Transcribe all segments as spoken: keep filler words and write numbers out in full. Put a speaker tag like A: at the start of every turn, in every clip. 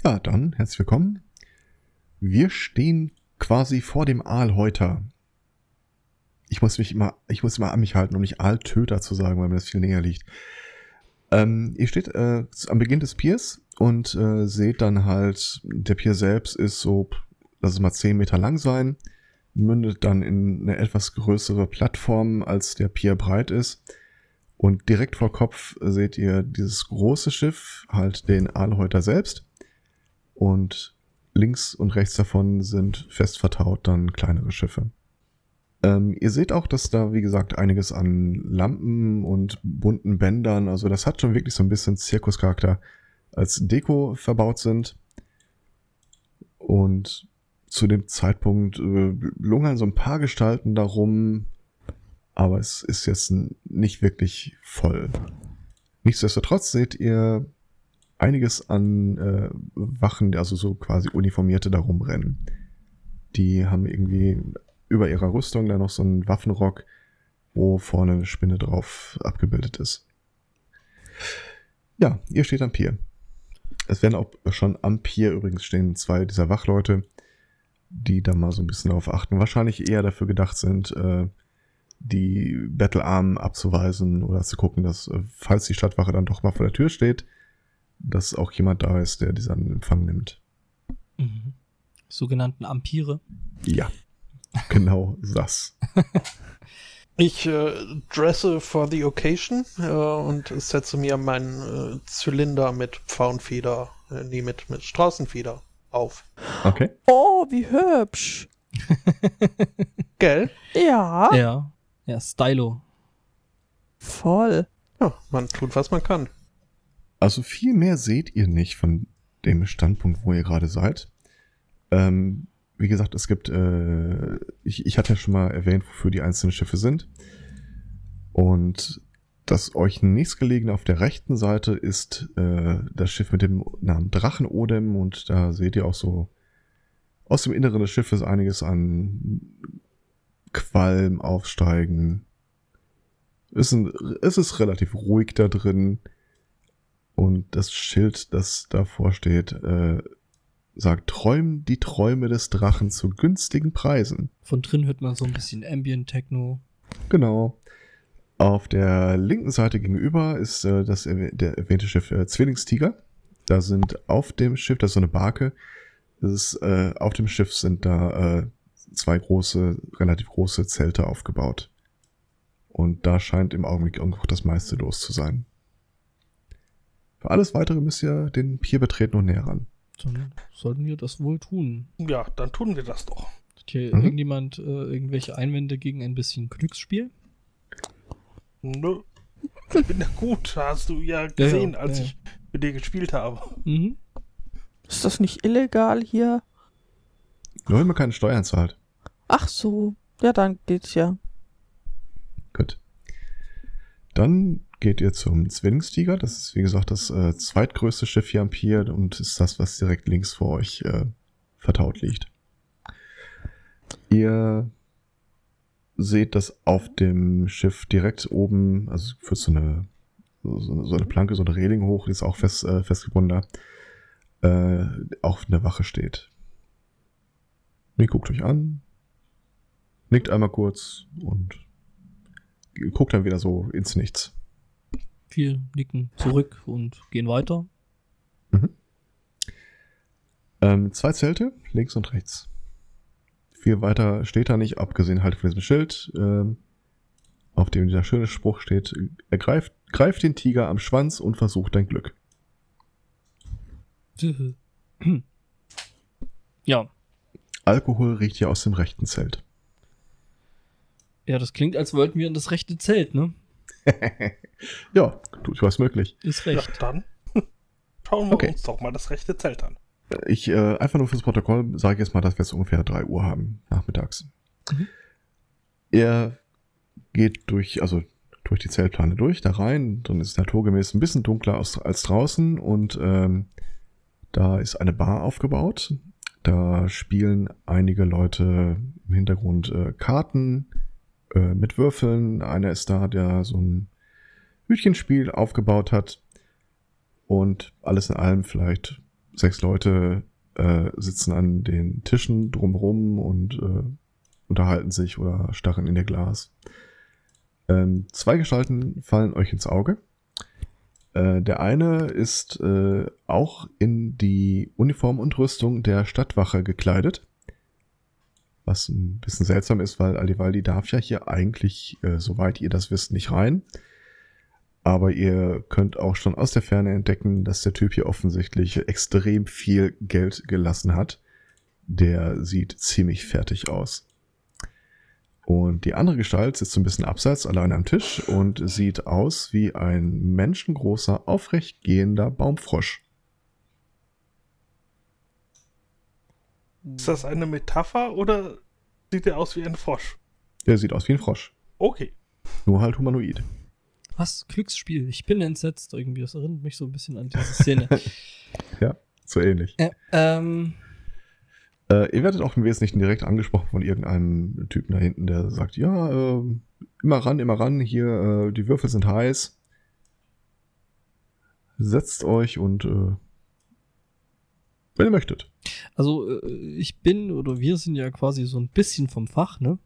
A: Ja, dann herzlich willkommen. Wir stehen quasi vor dem Aalhäuter. Ich muss mich immer, ich muss immer an mich halten, um nicht Aaltöter zu sagen, weil mir das viel näher liegt. Ähm, ihr steht äh, am Beginn des Piers und äh, seht dann halt, der Pier selbst ist so, lass es mal zehn Meter lang sein, mündet dann in eine etwas größere Plattform, als der Pier breit ist. Und direkt vor Kopf seht ihr dieses große Schiff, halt den Aalhäuter selbst. Und links und rechts davon sind fest vertaut dann kleinere Schiffe. Ähm, ihr seht auch, dass da, wie gesagt, einiges an Lampen und bunten Bändern, also das hat schon wirklich so ein bisschen Zirkuscharakter, als Deko verbaut sind. Und zu dem Zeitpunkt äh, lungern so ein paar Gestalten darum, aber es ist jetzt nicht wirklich voll. Nichtsdestotrotz seht ihr einiges an äh, Wachen, also so quasi Uniformierte da rumrennen. Die haben irgendwie über ihrer Rüstung da noch so einen Waffenrock, wo vorne eine Spinne drauf abgebildet ist. Ja, ihr steht am Pier. Es werden auch schon am Pier übrigens stehen zwei dieser Wachleute, die da mal so ein bisschen darauf achten. Wahrscheinlich eher dafür gedacht sind, äh, die Battlearmen abzuweisen oder zu gucken, dass, äh, falls die Stadtwache dann doch mal vor der Tür steht, dass auch jemand da ist, der diesen Empfang nimmt.
B: Mhm. Sogenannten Ampire.
A: Ja, genau das.
C: Ich äh, dresse for the occasion äh, und setze mir meinen äh, Zylinder mit Pfauenfeder, äh, nee, mit, mit Straußenfeder auf.
A: Okay.
D: Oh, wie hübsch.
C: Gell?
D: Ja,
B: Ja, ja, Stylo.
D: voll.
C: Ja, man tut, was man kann.
A: Also viel mehr seht ihr nicht von dem Standpunkt, wo ihr gerade seid. Ähm, wie gesagt, es gibt, äh, ich, ich hatte ja schon mal erwähnt, wofür die einzelnen Schiffe sind. Und das euch nächstgelegene auf der rechten Seite ist äh, das Schiff mit dem Namen Drachenodem. Und da seht ihr auch so aus dem Inneren des Schiffes einiges an Qualm aufsteigen. Es ist, ein, es ist relativ ruhig da drin. Und das Schild, das davor steht, äh, sagt, träumen die Träume des Drachen zu günstigen Preisen.
B: Von drin hört man so ein bisschen Ambient-Techno.
A: Genau. Auf der linken Seite gegenüber ist äh, das erwäh- der erwähnte Schiff äh, Zwillingstiger. Da sind auf dem Schiff, das ist so eine Barke, das ist, äh, auf dem Schiff sind da äh, zwei große, relativ große Zelte aufgebaut. Und da scheint im Augenblick irgendwo das meiste los zu sein. Für alles Weitere müsst ihr den Pier betreten und näher ran.
B: Dann sollten wir das wohl tun.
C: Ja, dann tun wir das doch.
B: Hat hier
A: Mhm.
B: irgendjemand äh, irgendwelche Einwände gegen ein bisschen Glücksspiel?
C: Nö. Ich bin ja gut, hast du ja gesehen,
B: ja,
C: als
B: ja.
C: ich mit dir gespielt habe.
B: Mhm.
D: Ist das nicht illegal hier?
A: Nur wenn man keine Steuern zahlt.
D: Ach so, ja, dann geht's ja.
A: Gut. Dann geht ihr zum Zwillingstiger. Das ist, wie gesagt, das äh, zweitgrößte Schiff hier am Pier und ist das, was direkt links vor euch äh, vertaut liegt. Ihr seht, dass auf dem Schiff direkt oben, also führt so eine, so, so eine Planke, so eine Reling hoch, die ist auch fest, äh, festgebunden da, äh, auch eine Wache steht. Ihr guckt euch an, nickt einmal kurz und guckt dann wieder so ins Nichts.
B: Wir nicken zurück und gehen weiter.
A: Mhm. Ähm, zwei Zelte, links und rechts. Viel weiter steht da nicht, abgesehen halt von diesem Schild, ähm, auf dem dieser schöne Spruch steht, ergreift, greift den Tiger am Schwanz und versucht dein Glück.
B: Ja.
A: Alkohol riecht hier aus dem rechten Zelt.
B: Ja, das klingt, als wollten wir in das rechte Zelt, ne?
A: Ja, durchaus möglich.
B: Ist
C: Ja,
B: recht.
C: dann schauen wir
A: Okay.
C: uns doch mal das rechte Zelt an.
A: Ich, äh, einfach nur fürs Protokoll sage ich jetzt mal, dass wir jetzt ungefähr drei Uhr haben, nachmittags.
B: Mhm.
A: Er geht durch, also durch die Zeltplane durch, da rein, dann ist es naturgemäß ein bisschen dunkler als, als draußen und ähm, da ist eine Bar aufgebaut. Da spielen einige Leute im Hintergrund äh, Karten äh, mit Würfeln. Einer ist da, der so ein Hütchenspiel aufgebaut hat und alles in allem vielleicht Sechs Leute äh, sitzen an den Tischen drumherum und äh, unterhalten sich oder starren in ihr Glas. Ähm, zwei Gestalten fallen euch ins Auge. Äh, der eine ist äh, auch in die Uniform und Rüstung der Stadtwache gekleidet. Was ein bisschen seltsam ist, weil Alivaldi darf ja hier eigentlich, äh, soweit ihr das wisst, nicht rein. Aber ihr könnt auch schon aus der Ferne entdecken, dass der Typ hier offensichtlich extrem viel Geld gelassen hat. Der sieht ziemlich fertig aus. Und die andere Gestalt sitzt so ein bisschen abseits, allein am Tisch und sieht aus wie ein menschengroßer, aufrecht gehender Baumfrosch.
E: Ist das eine Metapher oder sieht er aus wie ein Frosch?
A: Der sieht aus wie ein Frosch.
E: Okay.
A: Nur halt humanoid.
B: Was? Glücksspiel. Ich bin entsetzt irgendwie. Das erinnert mich so ein bisschen an diese Szene.
A: Ja, so ähnlich.
B: Äh, ähm...
A: Äh, ihr werdet auch im Wesentlichen direkt angesprochen von irgendeinem Typen da hinten, der sagt, ja, äh, immer ran, immer ran, hier, äh, die Würfel sind heiß. Setzt euch und äh, wenn ihr möchtet.
B: Also äh, ich bin, oder wir sind ja quasi so ein bisschen vom Fach, ne?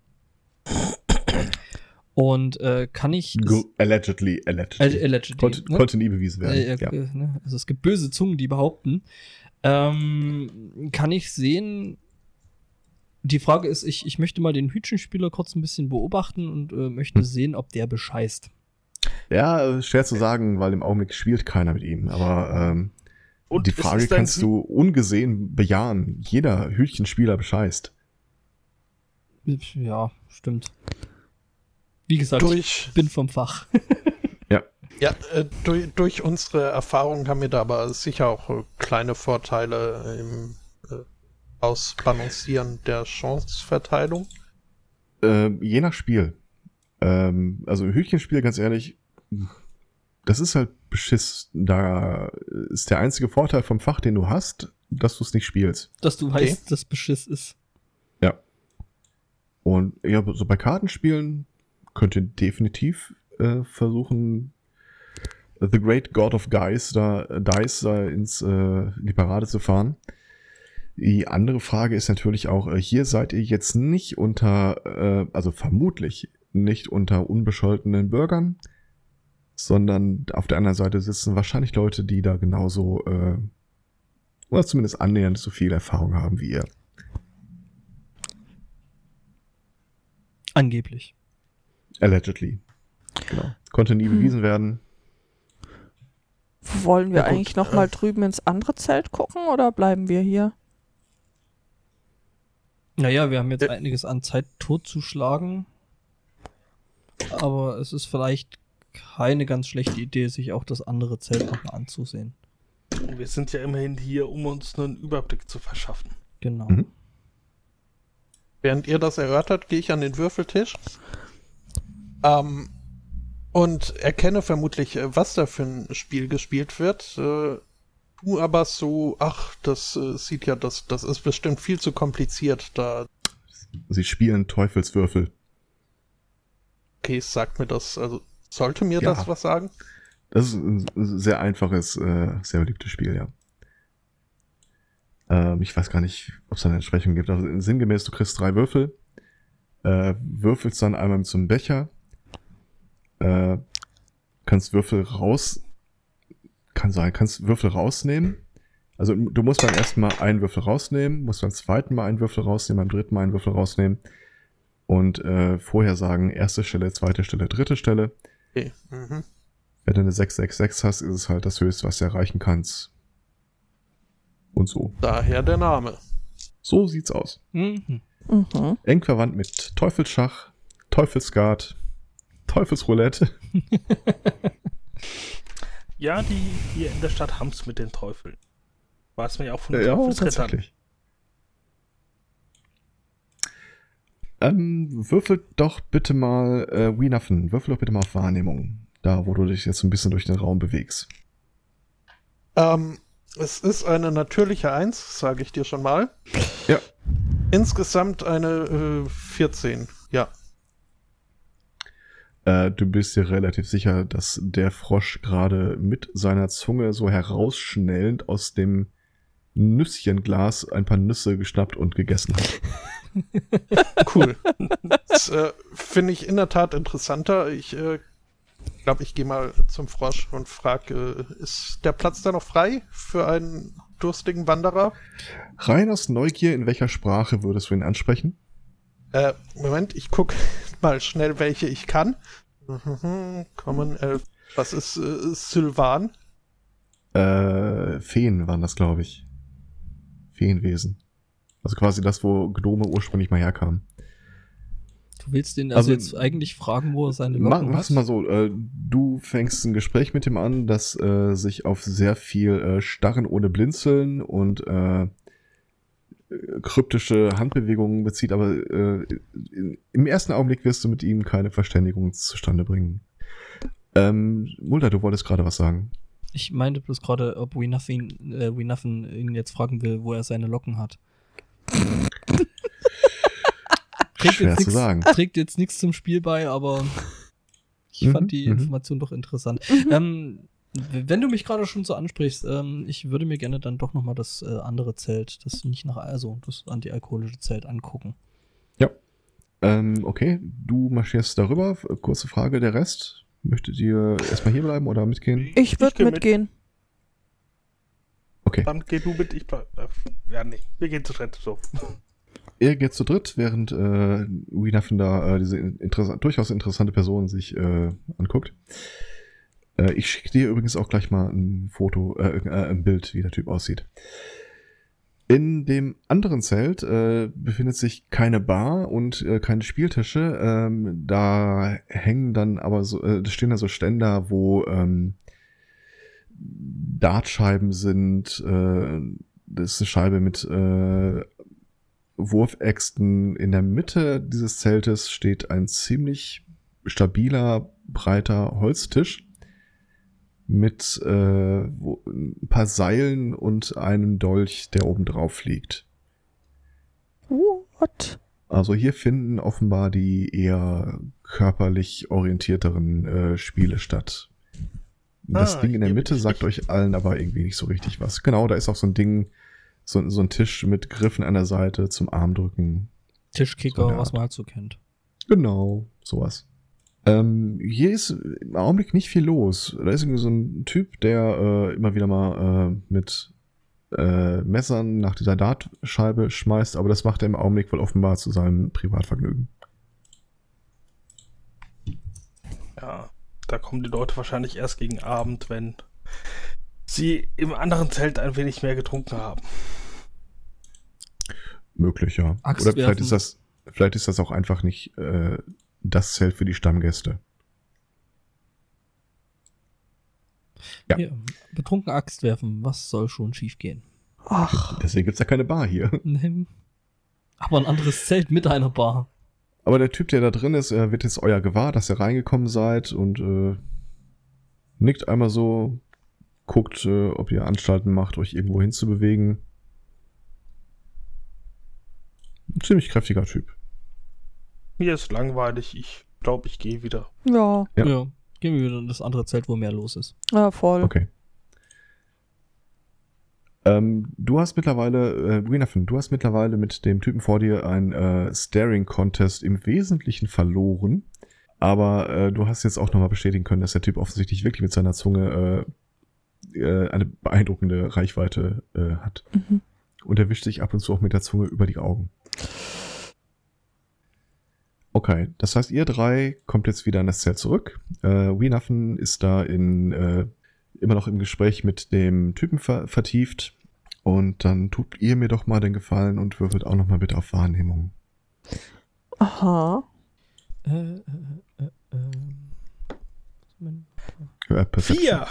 B: Und äh, kann ich...
A: Go- allegedly, allegedly.
B: Äh, allegedly,
A: Konnte,
B: ne?
A: konnte nie bewiesen werden.
B: Äh,
A: ja.
B: äh, ne? Also es gibt böse Zungen, die behaupten. Ähm, kann ich sehen, die Frage ist, ich, ich möchte mal den Hütchenspieler kurz ein bisschen beobachten und äh, möchte
A: Hm.
B: sehen, ob der bescheißt.
A: Ja, äh, schwer zu sagen, weil im Augenblick spielt keiner mit ihm. Aber ähm,
E: Und
A: die
E: es
A: Frage
E: ist ein
A: kannst
E: Hü-
A: du ungesehen bejahen. Jeder Hütchenspieler bescheißt.
B: Ja, stimmt. Wie gesagt,
C: Durch,
B: ich bin vom Fach.
C: ja, äh, durch, durch unsere Erfahrung haben wir da aber sicher auch äh, kleine Vorteile im äh, Ausbalancieren der Chanceverteilung.
A: Ähm, je nach Spiel. Ähm, also Hütchenspiel, ganz ehrlich, das ist halt Beschiss. Da ist der einzige Vorteil vom Fach, den du hast, dass du es nicht spielst.
B: Dass du
C: Okay.
B: weißt, dass Beschiss ist.
A: Ja. Und ja, so bei Kartenspielen könnt ihr definitiv äh, versuchen, The Great God of Guys da, Dice da ins, äh, in die Parade zu fahren. Die andere Frage ist natürlich auch, äh, hier seid ihr jetzt nicht unter, äh, also vermutlich nicht unter unbescholtenen Bürgern, sondern auf der anderen Seite sitzen wahrscheinlich Leute, die da genauso, äh, oder zumindest annähernd so viel Erfahrung haben wie ihr.
B: Angeblich.
A: Allegedly. Genau. Konnte nie
D: Hm.
A: bewiesen werden.
D: Wollen wir
C: Ja, gut,
D: eigentlich noch mal
C: äh.
D: drüben ins andere Zelt gucken oder bleiben wir hier?
B: Naja, wir haben jetzt
C: Äh.
B: einiges an Zeit totzuschlagen. Aber es ist vielleicht keine ganz schlechte Idee, sich auch das andere Zelt nochmal anzusehen.
E: Wir sind ja immerhin hier, um uns einen Überblick zu verschaffen.
B: Genau.
A: Mhm.
C: Während ihr das erörtert, gehe ich an den Würfeltisch ähm, und erkenne vermutlich, äh, was da für ein Spiel gespielt wird. Äh, tu aber so, ach, das äh, sieht ja, das, das ist bestimmt viel zu kompliziert. Da,
A: Sie spielen Teufelswürfel.
C: okay, sagt mir das, also sollte mir
A: Ja.
C: das was sagen?
A: Das ist ein sehr einfaches, äh, sehr beliebtes Spiel, ja. Ähm, ich weiß gar nicht, ob es eine Entsprechung gibt. Also sinngemäß, du kriegst drei Würfel, äh, würfelst dann einmal mit so einem Becher, äh, kannst Würfel raus, kann sein, kannst Würfel rausnehmen. Also du musst beim ersten Mal einen Würfel rausnehmen, musst beim zweiten Mal einen Würfel rausnehmen, beim dritten Mal einen Würfel rausnehmen und äh, vorher sagen, erste Stelle, zweite Stelle, dritte Stelle.
C: Okay. Mhm.
A: Wenn du eine sechs sechs sechs hast, ist es halt das Höchste, was du erreichen kannst. Und so.
C: Daher der Name.
A: So sieht's aus.
B: Mhm.
D: Mhm.
A: Eng verwandt mit Teufelsschach, Teufelsguard, Teufelsroulette.
E: Ja, die hier in der Stadt haben's mit den Teufeln. Weiß man ja auch von den
A: Ja,
E: Teufelsrittern.
A: tatsächlich. Ähm, würfel doch bitte mal, äh, Wienaffen, würfel doch bitte mal auf Wahrnehmung. Da, wo du dich jetzt ein bisschen durch den Raum bewegst.
C: Ähm, es ist eine natürliche Eins, sage ich dir schon mal.
A: Ja.
C: Insgesamt eine äh, vierzehn, ja.
A: Äh, du bist dir relativ sicher, dass der Frosch gerade mit seiner Zunge so herausschnellend aus dem Nüsschenglas ein paar Nüsse geschnappt und gegessen hat.
C: Cool. Das äh, finde ich in der Tat interessanter. Ich äh, glaube, ich gehe mal zum Frosch und frage, äh, ist der Platz da noch frei für einen durstigen Wanderer?
A: Rein aus Neugier, in welcher Sprache würdest du ihn ansprechen?
C: Äh, Moment, ich gucke mal schnell, welche ich kann. Mhm, Common Elf. Was ist äh, Sylvan?
A: Äh, Feen waren das, glaube ich. Feenwesen. Also quasi das, wo Gnome ursprünglich mal herkamen.
B: Du willst den also,
A: Also,
B: jetzt eigentlich fragen, wo er seine
A: Mach,
B: Locken
A: mach's
B: hat?
A: mal so, äh, du fängst ein Gespräch mit ihm an, das äh, sich auf sehr viel äh, Starren ohne Blinzeln und äh, kryptische Handbewegungen bezieht, aber äh, in, im ersten Augenblick wirst du mit ihm keine Verständigung zustande bringen. Ähm, Mulder, du wolltest gerade was sagen.
B: Ich meinte bloß gerade, ob We Nothing, äh, We Nothing ihn jetzt fragen will, wo er seine Locken hat. Trägt
A: Schwer
B: jetzt
A: zu
B: nix,
A: sagen.
B: Trägt jetzt nichts zum Spiel bei, aber ich
A: Mhm,
B: fand die
A: mhm.
B: Information doch interessant. Ähm, w- wenn du mich gerade schon so ansprichst, ähm, ich würde mir gerne dann doch nochmal das äh, andere Zelt, das nicht nach, also das antialkoholische Zelt angucken.
A: Ja. Ähm, okay, du marschierst darüber. Kurze Frage, der Rest? Möchtet ihr erstmal hier bleiben oder mitgehen?
D: Ich würde
E: geh mit.
D: mitgehen.
A: Okay.
E: Dann geh du mit, ich bleib. Äh, ja, nee, wir gehen zu dritt, so.
A: Ihr geht zu dritt, während äh, Wienaffen da äh, diese interessa- durchaus interessante Person sich äh, anguckt. Äh, ich schicke dir übrigens auch gleich mal ein Foto, äh, äh, ein Bild, wie der Typ aussieht. In dem anderen Zelt äh, befindet sich keine Bar und äh, keine Spieltische. Ähm, da hängen dann aber so, äh, stehen da so Ständer, wo ähm, Dartscheiben sind. Äh, das ist eine Scheibe mit äh, Wurfäxten. In der Mitte dieses Zeltes steht ein ziemlich stabiler, breiter Holztisch mit äh, wo, ein paar Seilen und einem Dolch, der oben drauf liegt.
D: What?
A: Also hier finden offenbar die eher körperlich orientierteren äh, Spiele statt. Das
E: Ah,
A: Ding in der
E: hier bin
A: Mitte
E: ich
A: sagt
E: richtig.
A: euch allen aber irgendwie nicht so richtig was. Genau, da ist auch so ein Ding, so, so ein Tisch mit Griffen an der Seite zum Armdrücken.
B: Tischkicker,
A: So eine
B: was
A: Art.
B: man halt so kennt.
A: Genau, sowas. Ähm, hier ist im Augenblick nicht viel los. Da ist irgendwie so ein Typ, der äh, immer wieder mal äh, mit äh, Messern nach dieser Dartscheibe schmeißt, aber das macht er im Augenblick wohl offenbar zu seinem Privatvergnügen.
E: Ja, da kommen die Leute wahrscheinlich erst gegen Abend, wenn sie im anderen Zelt ein wenig mehr getrunken haben.
A: Möglich, ja.
B: Axt
A: Oder vielleicht
B: werfen.
A: ist das, vielleicht ist das auch einfach nicht äh, das Zelt für die Stammgäste. Ja.
B: Hier, betrunken Axt werfen, was soll schon schief gehen?
D: Ach,
A: Deswegen gibt's ja keine Bar hier.
B: Aber ein anderes Zelt mit einer Bar.
A: Aber der Typ, der da drin ist, er wird jetzt euer gewahr, dass ihr reingekommen seid und äh, nickt einmal so, guckt, äh, ob ihr Anstalten macht, euch irgendwo hinzubewegen. Ein ziemlich kräftiger Typ.
E: Mir ist langweilig, ich glaube, ich gehe wieder.
D: ja,
A: Ja.
B: Ja. Gehen wir wieder in das andere Zelt, wo mehr los ist.
D: ja, voll.
A: Okay. Ähm, du hast mittlerweile, äh, Wienaffen, du hast mittlerweile mit dem Typen vor dir ein äh, Staring-Contest im Wesentlichen verloren. Aber äh, du hast jetzt auch nochmal bestätigen können, dass der Typ offensichtlich wirklich mit seiner Zunge äh, äh, eine beeindruckende Reichweite äh, hat.
D: Mhm.
A: Und er wischt sich ab und zu auch mit der Zunge über die Augen. Okay, das heißt, ihr drei kommt jetzt wieder in das Zelt zurück. Äh, Wienaffen ist da in äh, immer noch im Gespräch mit dem Typen ver- vertieft. Und dann tut ihr mir doch mal den Gefallen und würfelt auch noch mal bitte auf Wahrnehmung.
D: Aha.
B: Äh, äh, äh, äh.
A: Äh, Perception.
E: Vier!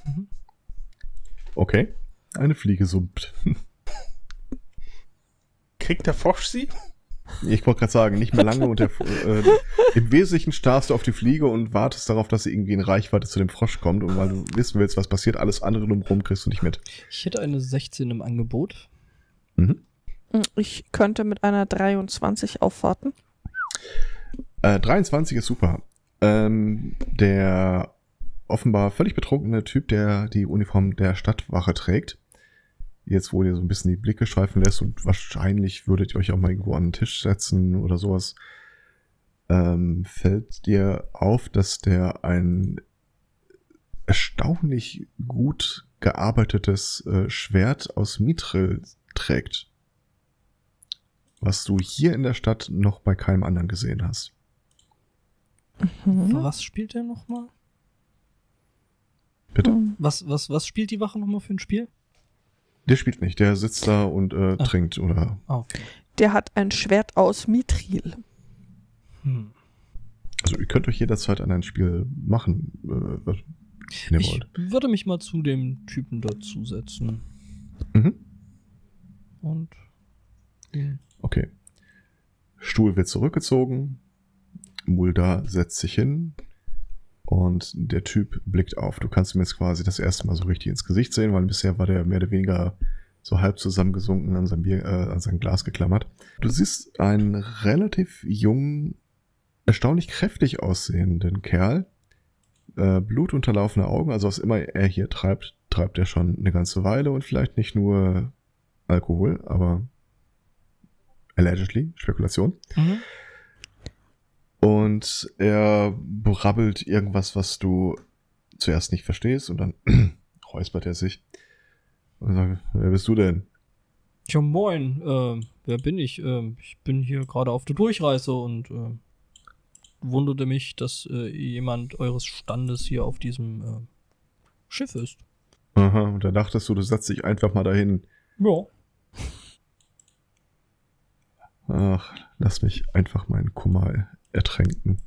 A: Okay. Eine Fliege summt.
E: Kriegt der Frosch sie?
A: Ich wollte gerade sagen, nicht mehr lange und der, äh, im Wesentlichen starrst du auf die Fliege und wartest darauf, dass sie irgendwie in Reichweite zu dem Frosch kommt und weil du wissen willst, was passiert, alles andere drumherum kriegst du nicht mit.
B: Ich hätte eine sechzehn im Angebot.
A: Mhm.
D: Ich könnte mit einer dreiundzwanzig aufwarten.
A: Äh, dreiundzwanzig ist super. Ähm, der offenbar völlig betrunkene Typ, der die Uniform der Stadtwache trägt, jetzt wo ihr so ein bisschen die Blicke schweifen lässt und wahrscheinlich würdet ihr euch auch mal irgendwo an den Tisch setzen oder sowas, ähm, fällt dir auf, dass der ein erstaunlich gut gearbeitetes äh, Schwert aus Mithril trägt, was du hier in der Stadt noch bei keinem anderen gesehen hast.
D: Mhm.
B: Was spielt der nochmal?
A: Bitte?
D: Mhm.
B: Was, was, was spielt die Wache nochmal für ein Spiel?
A: Der spielt nicht, der sitzt da und äh,
B: Ah.
A: trinkt oder...
B: Ah, okay.
D: Der hat ein Schwert aus Mithril.
B: Hm.
A: Also ihr könnt euch jederzeit an ein Spiel machen, äh, was ihr
B: Ich
A: wollt.
B: würde mich mal zu dem Typen dazusetzen.
A: Mhm.
B: Und. ihn-
A: Okay. Stuhl wird zurückgezogen. Mulda setzt sich hin. Und der Typ blickt auf. Du kannst ihm jetzt quasi das erste Mal so richtig ins Gesicht sehen, weil bisher war der mehr oder weniger so halb zusammengesunken an sein, Bier, äh, an sein Glas geklammert. Du siehst einen relativ jungen, erstaunlich kräftig aussehenden Kerl. Äh, blutunterlaufene Augen, also was immer er hier treibt, treibt er schon eine ganze Weile und vielleicht nicht nur Alkohol, aber allegedly, Spekulation.
B: Mhm.
A: Und er brabbelt irgendwas, was du zuerst nicht verstehst und dann räuspert er sich und sagt, wer bist du denn?
B: Ja, moin. Äh, wer bin ich? Äh, ich bin hier gerade auf der Durchreise und äh, wunderte mich, dass äh, jemand eures Standes hier auf diesem äh, Schiff ist.
A: Aha, und da dachtest du, du setzt dich einfach mal dahin.
B: Ja.
A: Ach, lass mich einfach meinen Kummer ertränken.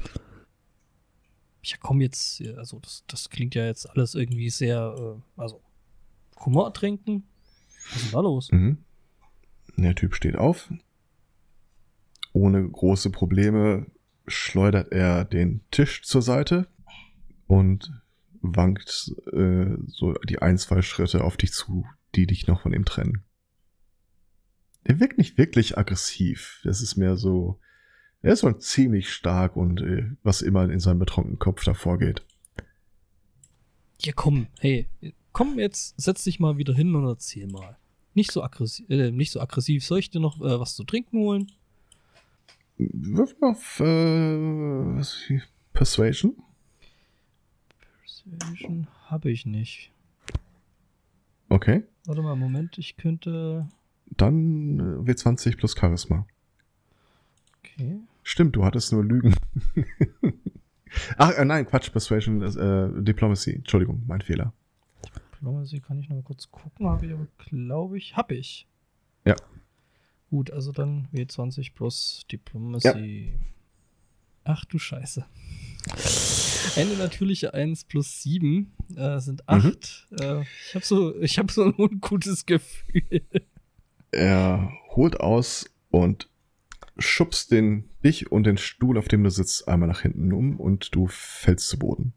B: Ja, komm jetzt, also das, das klingt ja jetzt alles irgendwie sehr, äh, also Kummer trinken? Was ist denn da los?
A: Mhm. Der Typ steht auf. Ohne große Probleme schleudert er den Tisch zur Seite und wankt äh, so die ein, zwei Schritte auf dich zu, die dich noch von ihm trennen. Er wirkt nicht wirklich aggressiv. Das ist mehr so, er ist schon ziemlich stark und äh, was immer in seinem betrunkenen Kopf da vorgeht.
B: Ja, komm, hey, komm jetzt, setz dich mal wieder hin und erzähl mal. Nicht so aggressiv, äh, nicht so aggressiv. Soll ich dir noch äh, was zu trinken holen?
A: Wirf mal auf äh, was, Persuasion.
B: Persuasion habe ich nicht.
A: Okay.
B: Warte mal, Moment, ich könnte.
A: Dann äh, W zwanzig plus Charisma.
B: Okay.
A: Stimmt, du hattest nur Lügen. Ach, äh, nein, Quatsch, Persuasion, äh, Diplomacy. Entschuldigung, mein Fehler.
B: Diplomacy kann ich noch mal kurz gucken, habe ich aber, glaube ich, habe ich.
A: Ja.
B: Gut, also dann W zwanzig plus Diplomacy. Ach du Scheiße. Eine natürliche eins plus sieben äh, sind acht. Mhm. Äh, ich habe so, ich hab so ein ungutes Gefühl.
A: Er holt aus und schubst den, dich und den Stuhl, auf dem du sitzt, einmal nach hinten um und du fällst zu Boden.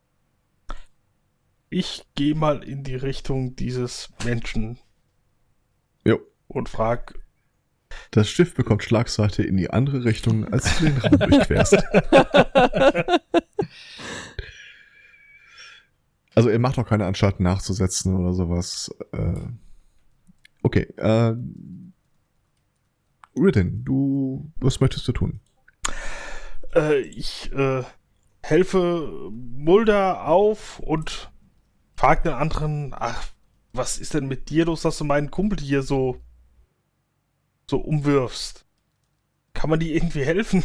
E: Ich gehe mal in die Richtung dieses Menschen
A: Jo.
E: und frag.
A: Das Schiff bekommt Schlagseite in die andere Richtung, als du den Raum durchquerst. Also er macht auch keine Anstalten nachzusetzen oder sowas. Äh, okay. Äh, Ridden, du, was möchtest du tun?
E: Äh, ich äh, helfe Mulder auf und frag den anderen, ach, was ist denn mit dir los, dass du meinen Kumpel hier so so umwirfst? Kann man die irgendwie helfen?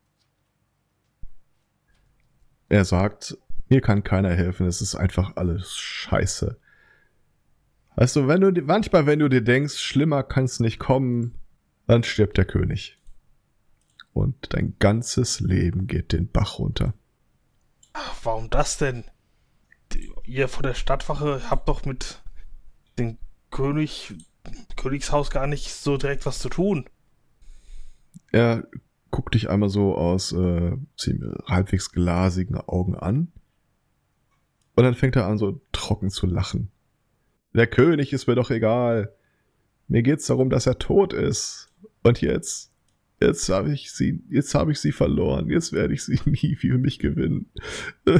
A: Er sagt, mir kann keiner helfen, es ist einfach alles scheiße. Weißt du, wenn du manchmal, wenn du dir denkst, schlimmer kann es nicht kommen, dann stirbt der König. Und dein ganzes Leben geht den Bach runter.
E: Ach, warum das denn? Die, ihr von der Stadtwache habt doch mit dem König, Königshaus gar nicht so direkt was zu tun.
A: Er guckt dich einmal so aus äh, ziemlich halbwegs glasigen Augen an. Und dann fängt er an, so trocken zu lachen. Der König ist mir doch egal. Mir geht's darum, dass er tot ist. Und jetzt, jetzt habe ich sie, jetzt habe ich sie verloren. Jetzt werde ich sie nie für mich gewinnen.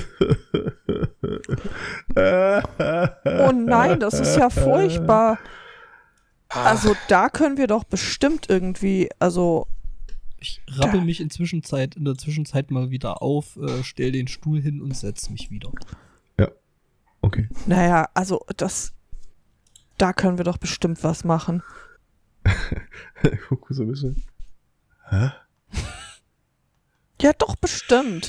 D: Oh nein, das ist ja furchtbar. Also da können wir doch bestimmt irgendwie, also
B: Ich rappel mich in, Zwischenzeit, in der Zwischenzeit mal wieder auf, äh, stell den Stuhl hin und setz mich wieder.
A: Ja, okay.
D: naja, also das, da können wir doch bestimmt was machen.
A: Guck so ein bisschen. Hä?
D: Ja, doch bestimmt.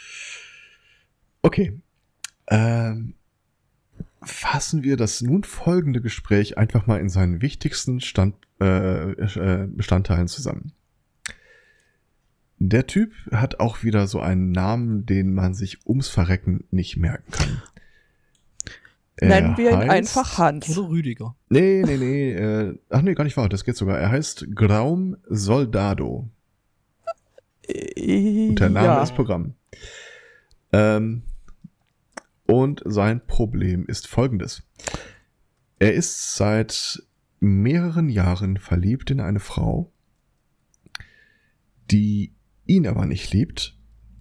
A: Okay. Ähm, fassen wir das nun folgende Gespräch einfach mal in seinen wichtigsten Stand, äh, äh, Bestandteilen zusammen. Der Typ hat auch wieder so einen Namen, den man sich ums Verrecken nicht merken kann.
D: Nennen
A: Er
D: wir ihn
A: heißt-
D: einfach Hans.
B: Oder Rüdiger.
A: Nee, nee, nee. Äh, ach nee, gar nicht wahr. Das geht sogar. Er heißt Graum Soldado. Und der Name
D: ja.
A: ist Programm. Ähm, und sein Problem ist folgendes. Er ist seit mehreren Jahren verliebt in eine Frau, die ihn aber nicht liebt,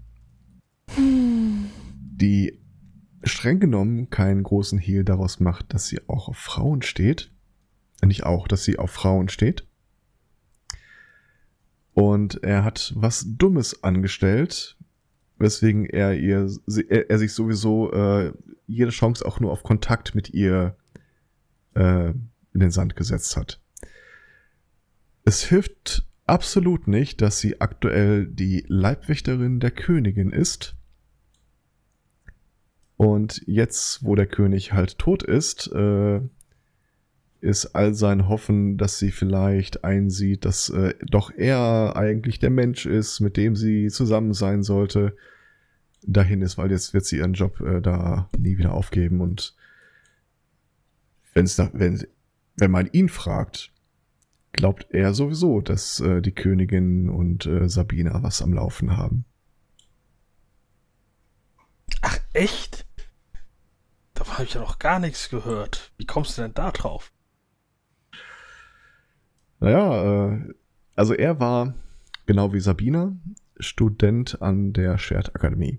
A: die streng genommen keinen großen Hehl daraus macht, dass sie auch auf Frauen steht. Nicht auch, dass sie auf Frauen steht. Und er hat was Dummes angestellt, weswegen er ihr, er, er sich sowieso äh, jede Chance auch nur auf Kontakt mit ihr äh, in den Sand gesetzt hat. Es hilft absolut nicht, dass sie aktuell die Leibwächterin der Königin ist. Und jetzt, wo der König halt tot ist, äh, ist all sein Hoffen, dass sie vielleicht einsieht, dass äh, doch er eigentlich der Mensch ist, mit dem sie zusammen sein sollte, dahin ist, weil jetzt wird sie ihren Job äh, da nie wieder aufgeben. Und wenn's nach, wenn, wenn man ihn fragt, glaubt er sowieso, dass äh, die Königin und äh, Sabina was am Laufen haben.
E: Ach, echt? Davon habe ich ja noch gar nichts gehört. Wie kommst du denn da drauf?
A: Naja, äh, also er war, genau wie Sabina, Student an der Schwertakademie.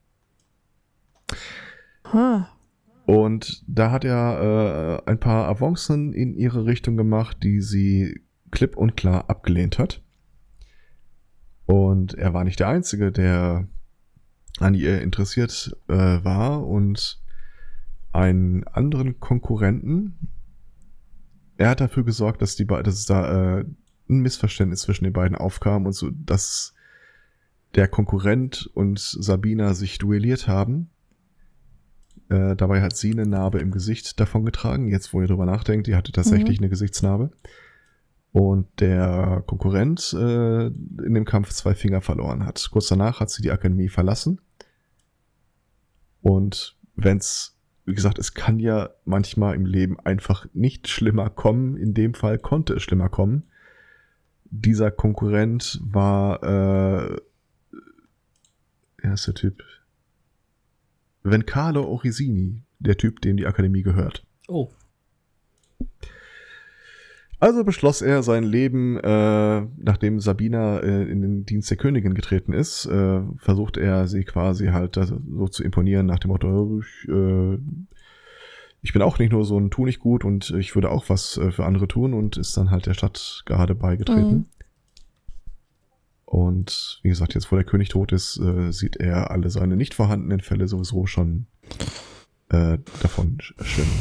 D: Hm.
A: Und da hat er äh, ein paar Avancen in ihre Richtung gemacht, die sie klipp und klar abgelehnt hat. Und er war nicht der Einzige, der an ihr interessiert äh, war, und einen anderen Konkurrenten. Er hat dafür gesorgt, dass die be- dass es da äh, ein Missverständnis zwischen den beiden aufkam und so, dass der Konkurrent und Sabina sich duelliert haben. Äh, dabei hat sie eine Narbe im Gesicht davongetragen. Jetzt, wo ihr drüber nachdenkt, die hatte tatsächlich
D: Mhm.
A: eine Gesichtsnarbe. Und der Konkurrent äh, in dem Kampf zwei Finger verloren hat. Kurz danach hat sie die Akademie verlassen. Und wenn's, wie gesagt, es kann ja manchmal im Leben einfach nicht schlimmer kommen. In dem Fall konnte es schlimmer kommen. Dieser Konkurrent war, äh, wer ist der Typ? Vencalo Orisini, der Typ, dem die Akademie gehört.
B: Oh.
A: Also beschloss er sein Leben, äh, nachdem Sabina äh, in den Dienst der Königin getreten ist, äh, versucht er sie quasi halt äh, so zu imponieren nach dem Motto, ich, äh, ich bin auch nicht nur so ein Tu nicht gut und ich würde auch was äh, für andere tun, und ist dann halt der Stadt gerade beigetreten.
D: Mhm.
A: Und wie gesagt, jetzt wo der König tot ist, äh, sieht er alle seine nicht vorhandenen Fälle sowieso schon äh, davon sch- schwimmen.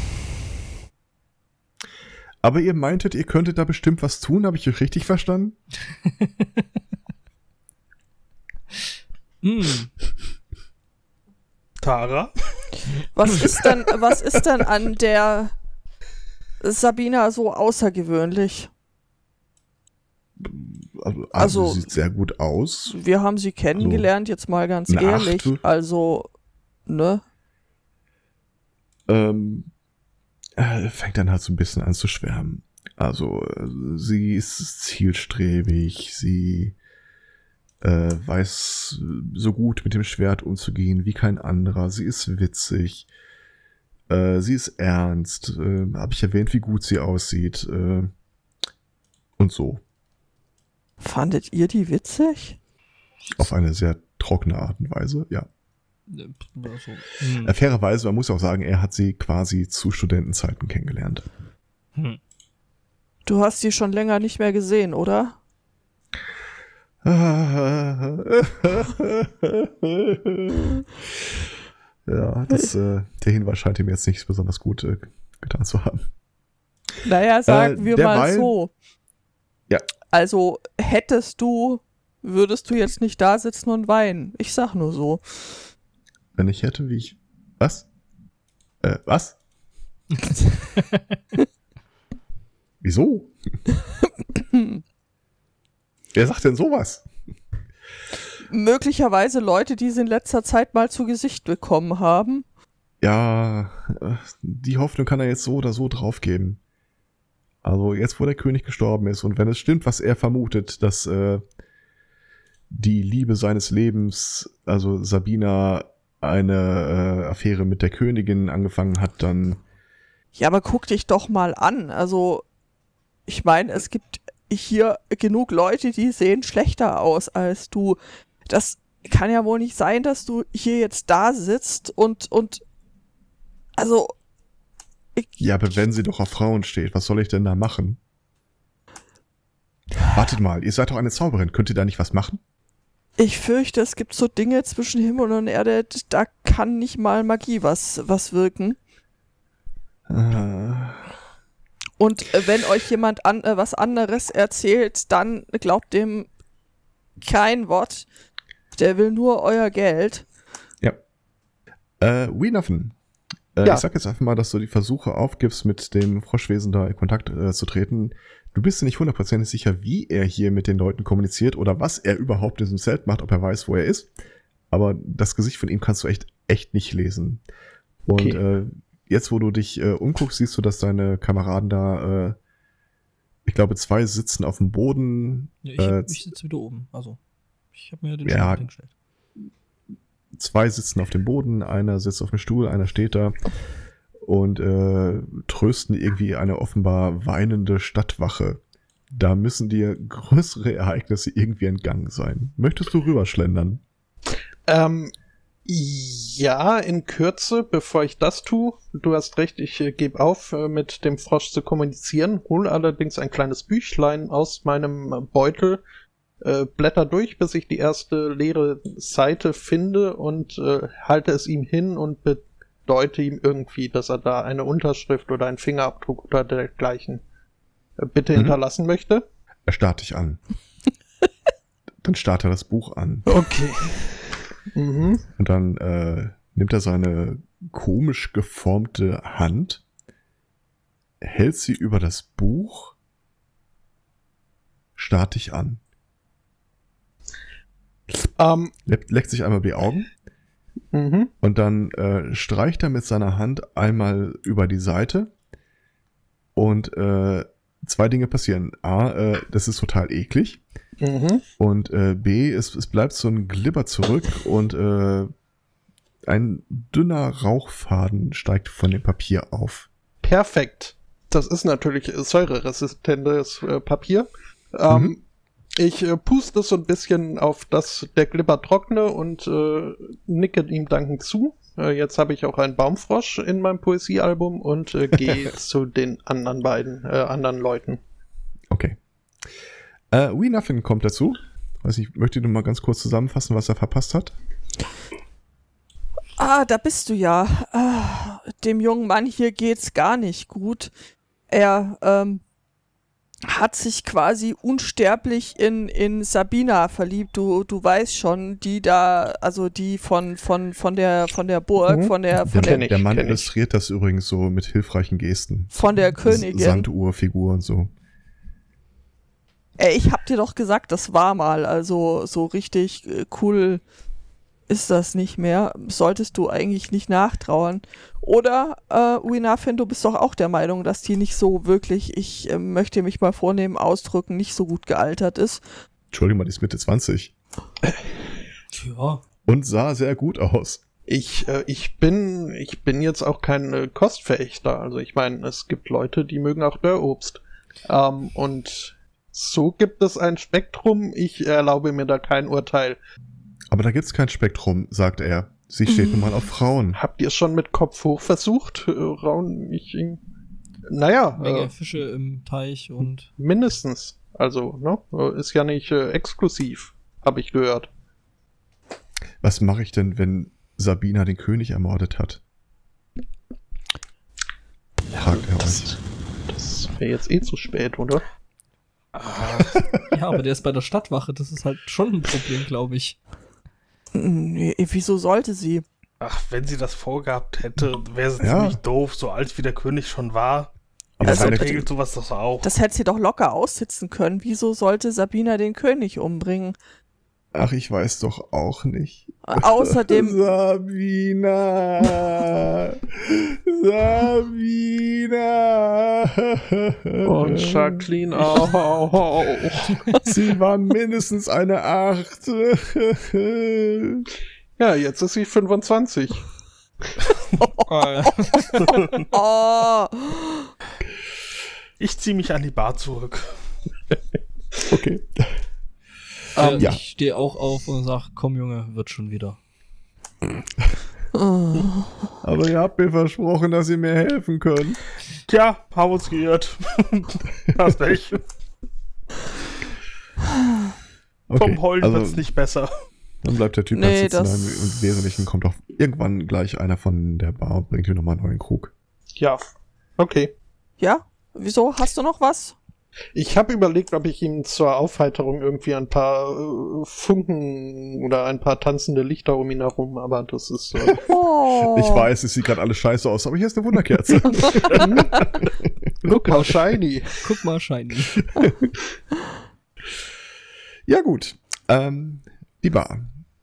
A: Aber ihr meintet, ihr könntet da bestimmt was tun, habe ich euch richtig verstanden?
B: Mm.
E: Tara?
D: Was ist denn, was ist denn an der Sabina so außergewöhnlich?
A: Also, also
D: Also-
A: sie sieht sehr gut aus.
D: Wir haben sie kennengelernt, jetzt mal ganz
A: Eine
D: ehrlich.
A: Acht.
D: Also, ne?
A: Ähm, äh, fängt dann halt so ein bisschen an zu schwärmen. Also äh, sie ist zielstrebig, sie äh, weiß so gut mit dem Schwert umzugehen wie kein anderer. Sie ist witzig, äh, sie ist ernst. Äh, Habe ich erwähnt, wie gut sie aussieht, äh, und so.
D: Fandet ihr die witzig?
A: Auf eine sehr trockene Art und Weise, ja.
B: Also,
A: Äh,
B: hm.
A: fairerweise, man muss auch sagen, er hat sie quasi zu Studentenzeiten kennengelernt.
B: Hm.
D: Du hast die schon länger nicht mehr gesehen, oder?
A: Ja, das, äh, der Hinweis scheint ihm jetzt nicht besonders gut äh, getan zu haben.
D: Naja, sagen
A: Äh,
D: wir mal
A: derweil-
D: so.
A: Ja.
D: Also hättest du, würdest du jetzt nicht da sitzen und weinen. Ich sag nur so.
A: Wenn ich hätte, wie ich... Was? Äh, was? Wieso? Wer sagt denn sowas?
D: Möglicherweise Leute, die sie in letzter Zeit mal zu Gesicht bekommen haben.
A: Ja, äh, die Hoffnung kann er jetzt so oder so draufgeben. Also jetzt, wo der König gestorben ist und wenn es stimmt, was er vermutet, dass äh, die Liebe seines Lebens, also Sabina, eine äh, Affäre mit der Königin angefangen hat, dann...
D: Ja, aber guck dich doch mal an. Also, ich meine, es gibt hier genug Leute, die sehen schlechter aus als du. Das kann ja wohl nicht sein, dass du hier jetzt da sitzt und, und, also, ich,
A: Ja, aber wenn sie doch auf Frauen steht, was soll ich denn da machen? Wartet mal, ihr seid doch eine Zauberin, könnt ihr da nicht was machen?
D: ich fürchte, es gibt so Dinge zwischen Himmel und Erde, da kann nicht mal Magie was, was wirken.
A: Äh,
D: Und äh, wenn euch jemand an, äh, was anderes erzählt, dann glaubt dem kein Wort. Der will nur euer Geld.
A: äh, Wienaffen. Äh,
C: Ja.
A: Ich sag jetzt einfach mal, dass du die Versuche aufgibst, mit dem Froschwesen da in Kontakt äh, zu treten. Du bist dir nicht hundertprozentig sicher, wie er hier mit den Leuten kommuniziert oder was er überhaupt in diesem Zelt macht, ob er weiß, wo er ist. Aber das Gesicht von ihm kannst du echt, echt nicht lesen. Und
C: Okay.
A: äh, jetzt, wo du dich äh, umguckst, siehst du, dass deine Kameraden da, äh, ich glaube, zwei sitzen auf dem Boden.
B: Ja, ich,
A: äh,
B: ich sitze wieder oben. Also, ich habe mir den
A: Ja.
B: Stuhl hingestellt.
A: Zwei sitzen auf dem Boden, einer sitzt auf dem Stuhl, einer steht da und äh, trösten irgendwie eine offenbar weinende Stadtwache. Da müssen dir größere Ereignisse irgendwie entgangen sein. Möchtest du rüberschlendern?
C: Ähm, ja, in Kürze, bevor ich das tue. Du hast recht, ich äh, gebe auf, äh, mit dem Frosch zu kommunizieren, hole allerdings ein kleines Büchlein aus meinem äh, Beutel, äh, blätter durch, bis ich die erste leere Seite finde und äh, halte es ihm hin und bedeute ihm irgendwie, dass er da eine Unterschrift oder einen Fingerabdruck oder dergleichen äh, bitte
A: Mhm.
C: hinterlassen möchte.
A: Er starrt dich an. Dann starrt er das Buch an.
C: Okay. Mhm.
A: Und dann äh, nimmt er seine komisch geformte Hand, hält sie über das Buch, starrt dich an.
C: Ähm,
A: Le- leckt sich einmal die Augen
C: mhm.
A: und dann äh, streicht er mit seiner Hand einmal über die Seite und äh, zwei Dinge passieren. A, äh, das ist total eklig
C: Mhm.
A: und äh, B, es, es bleibt so ein Glibber zurück und äh, ein dünner Rauchfaden steigt von dem Papier auf.
C: Perfekt. Das ist natürlich äh, säureresistentes äh, Papier. Ähm,
A: Mhm.
C: Ich äh, puste so ein bisschen auf das der Glibber trockne und äh, nicke ihm dankend zu. Äh, jetzt habe ich auch einen Baumfrosch in meinem Poesiealbum und äh, gehe zu den anderen beiden, äh, anderen Leuten.
A: Okay. Äh, Wee Nuffin kommt dazu. Weiß nicht, möchte du mal ganz kurz zusammenfassen, was er verpasst hat?
D: Ah, da bist du ja. Ah, dem jungen Mann hier geht's gar nicht gut. Er ähm, hat sich quasi unsterblich in, in Sabina verliebt. Du, du weißt schon, die da, also die von, von, von der, von der Burg,
C: Mhm.
D: von der, von
A: Der,
C: kenn
D: der,
C: ich,
A: der Mann
C: kenn ich.
A: illustriert das übrigens so mit hilfreichen Gesten.
D: von der Königin.
A: Sanduhrfigur und so.
D: Ey, ich hab dir doch gesagt, das war mal, also so richtig äh, cool ist das nicht mehr. Solltest du eigentlich nicht nachtrauern. Oder, äh, Winafin, du bist doch auch der Meinung, dass die nicht so wirklich, ich äh, möchte mich mal vornehmen ausdrücken, nicht so gut gealtert ist.
A: Entschuldigung mal, die ist Mitte zwanzig.
B: Ja.
A: Und sah sehr gut aus.
C: Ich, äh, ich bin, ich bin jetzt auch kein äh, Kostverächter. Also ich meine, es gibt Leute, die mögen auch Dörrobst. Ähm, und so gibt es ein Spektrum. Ich erlaube mir da kein Urteil.
A: Aber da gibt's kein Spektrum, sagt er. Sie steht nun mal auf Frauen.
C: Habt ihr schon mit Kopf hoch versucht, äh, Raun? Ich, naja.
B: Menge
C: Äh,
B: Fische im Teich und.
C: mindestens. Also, ne? Ist ja nicht äh, exklusiv, habe ich gehört.
A: Was mache ich denn, wenn Sabina den König ermordet hat? Fragt er euch.
C: Das wäre jetzt eh zu spät, oder?
B: Ja, aber der ist bei der Stadtwache. Das ist halt schon ein Problem, glaube ich.
D: Nee, wieso sollte sie?
E: Ach, wenn sie das vorgehabt hätte, wäre sie
A: Ja.
E: ziemlich doof, so alt wie der König schon war.
A: Aber
D: Also,
A: keine-
E: Das regelt sowas doch auch.
D: Das hätte sie doch locker aussitzen können. Wieso sollte Sabina den König umbringen?
A: Ach, ich weiß doch auch nicht.
D: Äh, Außerdem,
A: Sabina! Sabina!
C: Und Jacqueline auch.
A: Sie war mindestens eine Acht.
C: Ja, jetzt ist sie fünfundzwanzig.
D: oh,
E: Ich ziehe mich an die Bar zurück.
A: Okay.
B: Ähm,
A: ja.
B: Ich stehe auch auf und sag, komm Junge, wird schon wieder.
A: Aber ihr habt mir versprochen, dass ihr mir helfen könnt.
E: Tja, haben uns geirrt. Hast recht.
A: Okay,
E: Vom Heulen
A: also,
E: wird's nicht besser.
A: Dann bleibt der Typ
D: Nee,
A: halt sitzen
D: das-
A: und im Wesentlichen kommt auch irgendwann gleich einer von der Bar und bringt ihm nochmal einen neuen Krug.
C: Ja, okay.
D: ja? Wieso? Hast du noch was?
C: Ich habe überlegt, ob ich ihm zur Aufheiterung irgendwie ein paar äh, Funken oder ein paar tanzende Lichter um ihn herum, aber das ist äh,
D: Oh.
A: Ich weiß, es sieht gerade alles scheiße aus, aber hier ist eine Wunderkerze.
C: look how shiny.
B: Guck mal, Shiny.
A: Ja gut, ähm, die Bar.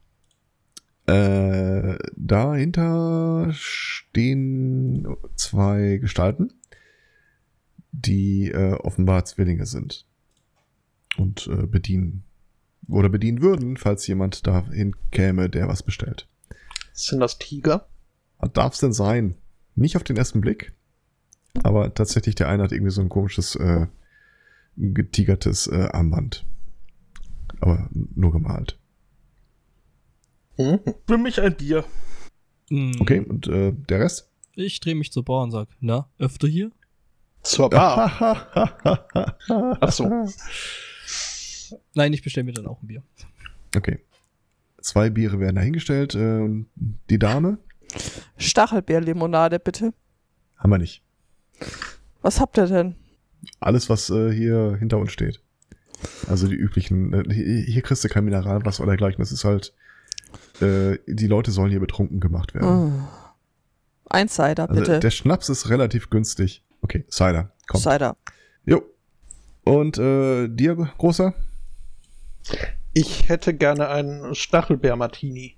A: Äh, dahinter stehen zwei Gestalten, die äh, offenbar Zwillinge sind und äh, bedienen oder bedienen würden, falls jemand dahin käme, der was bestellt.
C: Sind das Tiger?
A: Was darf's denn sein? Nicht auf den ersten Blick, aber tatsächlich der eine hat irgendwie so ein komisches äh, getigertes äh, Armband, aber nur gemalt.
C: Mhm.
E: Für mich ein Bier.
B: Mm,
A: Okay, und äh, der Rest?
B: Ich drehe mich zur Bar und sag, na, öfter hier?
C: Zur Bar. Ach so.
B: Nein, ich bestelle mir dann auch ein Bier.
A: Okay. Zwei Biere werden dahingestellt. Äh, und die Dame
D: Stachelbeerlimonade, bitte.
A: haben wir nicht.
D: Was habt ihr denn?
A: Alles, was äh, hier hinter uns steht. Also die üblichen. Äh, hier, hier kriegst du kein Mineralwasser oder dergleichen. Das ist halt. Äh, die Leute sollen hier betrunken gemacht werden.
D: Oh. Ein Cider,
A: Also
D: bitte.
A: der Schnaps ist relativ günstig. Okay, Cider. Komm.
D: Cider.
A: Jo. Und äh, dir, Großer?
C: Ich hätte gerne einen Stachelbeer-Martini.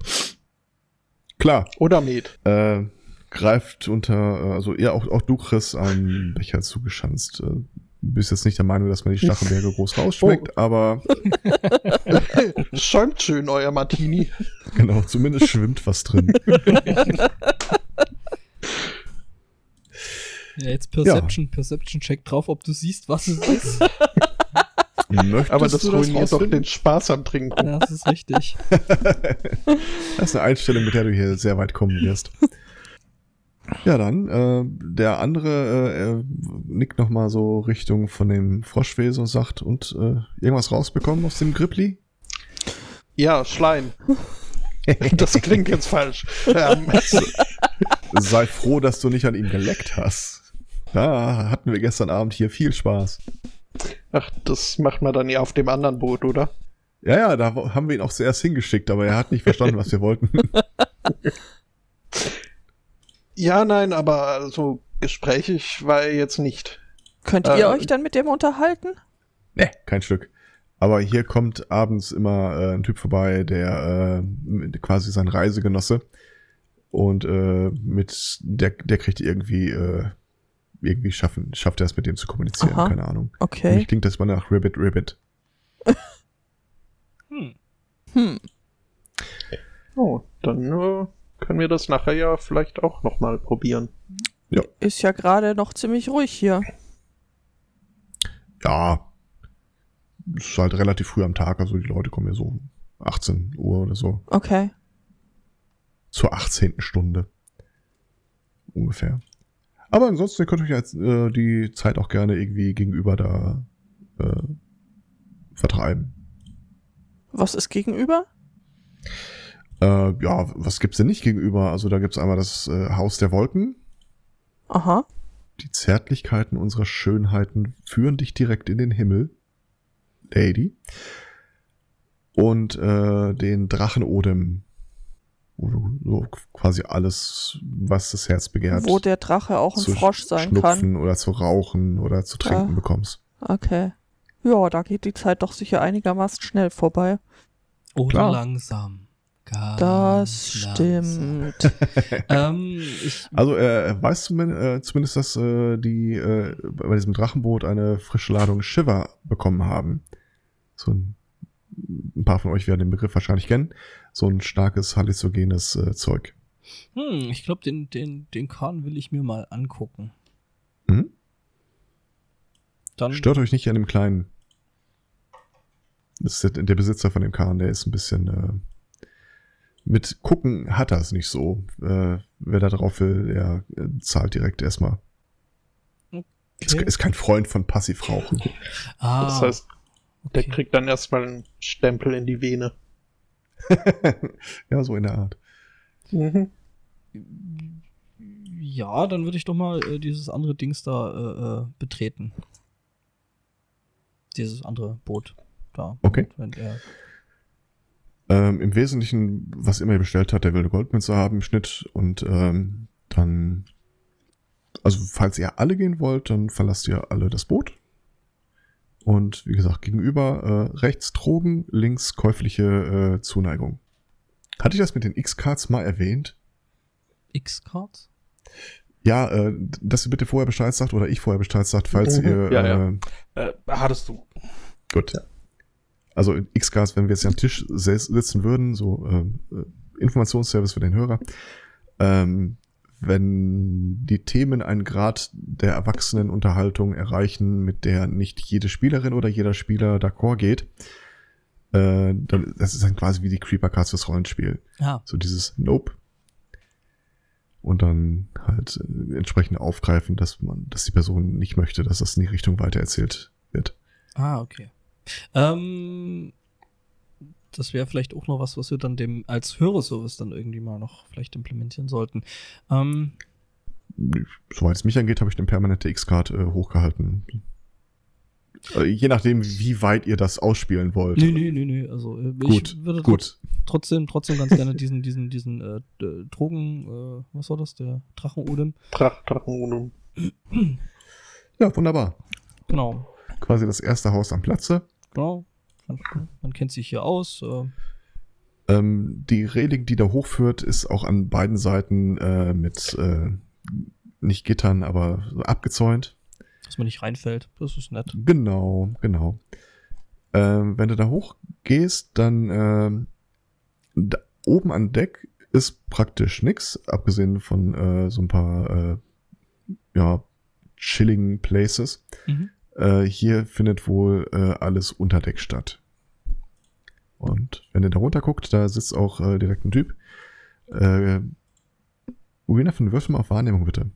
A: Klar.
C: Oder Met.
A: Äh, greift unter, äh, also ja, auch, auch du, Chris, einen Becher zugeschanzt. Äh, bist jetzt nicht der Meinung, dass man die Stachelbeere groß rausschmeckt, aber
C: Schäumt schön, euer Martini.
A: genau, zumindest schwimmt was drin.
B: Ja, jetzt Perception, Perception-Check drauf, ob du siehst, was es ist.
A: Möchtest
C: Aber das
A: du
C: ruiniert doch
A: rausfinden?
C: den Spaß am Trinken.
B: Ja, das ist richtig.
A: Das ist eine Einstellung, mit der du hier sehr weit kommen wirst. Ja, dann, äh, der andere äh, er nickt nochmal so Richtung von dem Froschwesen und sagt, und äh, irgendwas rausbekommen aus dem Grippli?
C: Ja, Schleim. Das klingt jetzt falsch. Ähm,
A: Sei froh, dass du nicht an ihm geleckt hast. Da hatten wir gestern Abend hier viel Spaß.
C: ach, das macht man dann ja auf dem anderen Boot, oder?
A: Ja, ja, da haben wir ihn auch zuerst hingeschickt, aber er hat nicht verstanden, was wir wollten.
C: Ja, nein, aber so gesprächig war er jetzt nicht.
D: Könnt
C: Äh,
D: ihr euch dann mit dem unterhalten?
A: Ne, kein Stück. Aber hier kommt abends immer äh, ein Typ vorbei, der äh, quasi sein Reisegenosse und äh, mit der der kriegt irgendwie äh, irgendwie schaffen schafft er es mit dem zu kommunizieren,
D: Aha.
A: keine Ahnung. Für
D: Okay.
A: mich klingt das mal nach Ribbit Ribbit.
B: Hm.
D: Hm.
C: Oh, dann äh, können wir das nachher ja vielleicht auch nochmal probieren.
D: Ist ja gerade noch ziemlich ruhig hier.
A: Ja, es ist halt relativ früh am Tag, also die Leute kommen ja so um achtzehn Uhr oder so.
D: Okay.
A: Zur achtzehnten Stunde. Ungefähr. Aber ansonsten ihr könnt euch jetzt äh, die Zeit auch gerne irgendwie gegenüber da äh, vertreiben.
D: Was ist gegenüber?
A: Äh, ja, was gibt's denn nicht gegenüber? Also da gibt's einmal das äh, Haus der Wolken.
D: Aha.
A: Die Zärtlichkeiten unserer Schönheiten führen dich direkt in den Himmel, Lady. Und äh, den Drachenodem, wo du so quasi alles, was das Herz begehrt,
D: Wo der Drache auch ein
A: zu
D: Frosch sein
A: schnupfen
D: kann.
A: oder zu rauchen oder zu trinken
D: Ja.
A: bekommst.
D: Okay. Ja, da geht die Zeit doch sicher einigermaßen schnell vorbei.
B: Oder
A: Klar.
B: langsam. Ganz
D: Das
B: langsam.
D: stimmt.
B: ähm, ich,
A: Also er äh, weiß zumindest, äh, zumindest, dass äh, die äh, bei diesem Drachenboot eine frische Ladung Shiver bekommen haben. So ein, ein paar von euch werden den Begriff wahrscheinlich kennen. So ein starkes halluzinogenes äh, Zeug.
B: hm, ich glaube, den, den, den Kahn will ich mir mal angucken.
A: Mhm.
B: Dann,
A: Stört euch nicht an dem Kleinen. Das ist der, der Besitzer von dem Kahn, der ist ein bisschen äh, mit gucken hat er es nicht so. Äh, wer da drauf will, der äh, zahlt direkt erstmal. Ist,
B: okay.
A: ist kein Freund von Passivrauchen.
B: Ah,
C: Das heißt, der
B: okay.
C: kriegt dann erstmal einen Stempel in die Vene.
A: Ja, so in der Art.
C: Mhm.
B: Ja, dann würde ich doch mal äh, dieses andere Dings da äh, äh, betreten. Dieses andere Boot da.
A: Okay.
B: Und wenn er,
A: Ähm, Im Wesentlichen, was immer ihr bestellt hat, der will eine Goldmünze haben im Schnitt und ähm, dann, also falls ihr alle gehen wollt, dann verlasst ihr alle das Boot. Und wie gesagt, gegenüber äh, rechts Drogen, links käufliche äh, Zuneigung. Hatte ich das mit den X-Cards mal erwähnt?
B: X-Cards?
A: Ja, äh, dass ihr bitte vorher Bescheid sagt oder ich vorher Bescheid sagt, falls
C: Mhm.
A: ihr...
C: Ja, ja.
A: Äh,
E: Äh, hattest du.
A: Gut. Also in X-Cards, wenn wir jetzt am Tisch ses- sitzen würden, so ähm, äh, Informationsservice für den Hörer, ähm, wenn die Themen einen Grad der Erwachsenenunterhaltung erreichen, mit der nicht jede Spielerin oder jeder Spieler d'accord geht, äh, dann, das ist dann quasi wie die Creeper-Cards fürs Rollenspiel.
B: Ah,
A: So dieses Nope. Und dann halt äh, entsprechend aufgreifen, dass man, dass die Person nicht möchte, dass das in die Richtung weitererzählt wird.
B: ah, okay. Ähm, das wäre vielleicht auch noch was, was wir dann dem als Hörerservice dann irgendwie mal noch vielleicht implementieren sollten. Ähm,
A: Soweit es mich angeht, habe ich den permanente X-Card äh, hochgehalten. Äh, je nachdem, wie weit ihr das ausspielen wollt.
B: nee, nee, nee, nee. Also äh,
A: Gut,
B: ich würde
A: gut.
B: trotzdem, trotzdem ganz gerne diesen, diesen, diesen äh, d- Drogen, äh, was war das, der Drachenodem?
C: Drach, Drachen.
A: Ja, wunderbar.
B: Genau,
A: Quasi das erste Haus am Platze.
B: genau. Man, man kennt sich hier aus. Äh,
A: Ähm, die Reling, die da hochführt, ist auch an beiden Seiten äh, mit äh, nicht Gittern, aber so abgezäunt.
B: dass man nicht reinfällt. Das ist nett.
A: Genau, genau. Ähm, wenn du da hochgehst, dann ähm, da, oben an Deck ist praktisch nix, abgesehen von äh, so ein paar äh, ja, chilling Places.
B: Mhm.
A: Äh, hier findet wohl äh, alles unter Deck statt. Und wenn ihr da runter guckt, da sitzt auch äh, direkt ein Typ. Äh, Uina, von Würfel mal auf Wahrnehmung, bitte.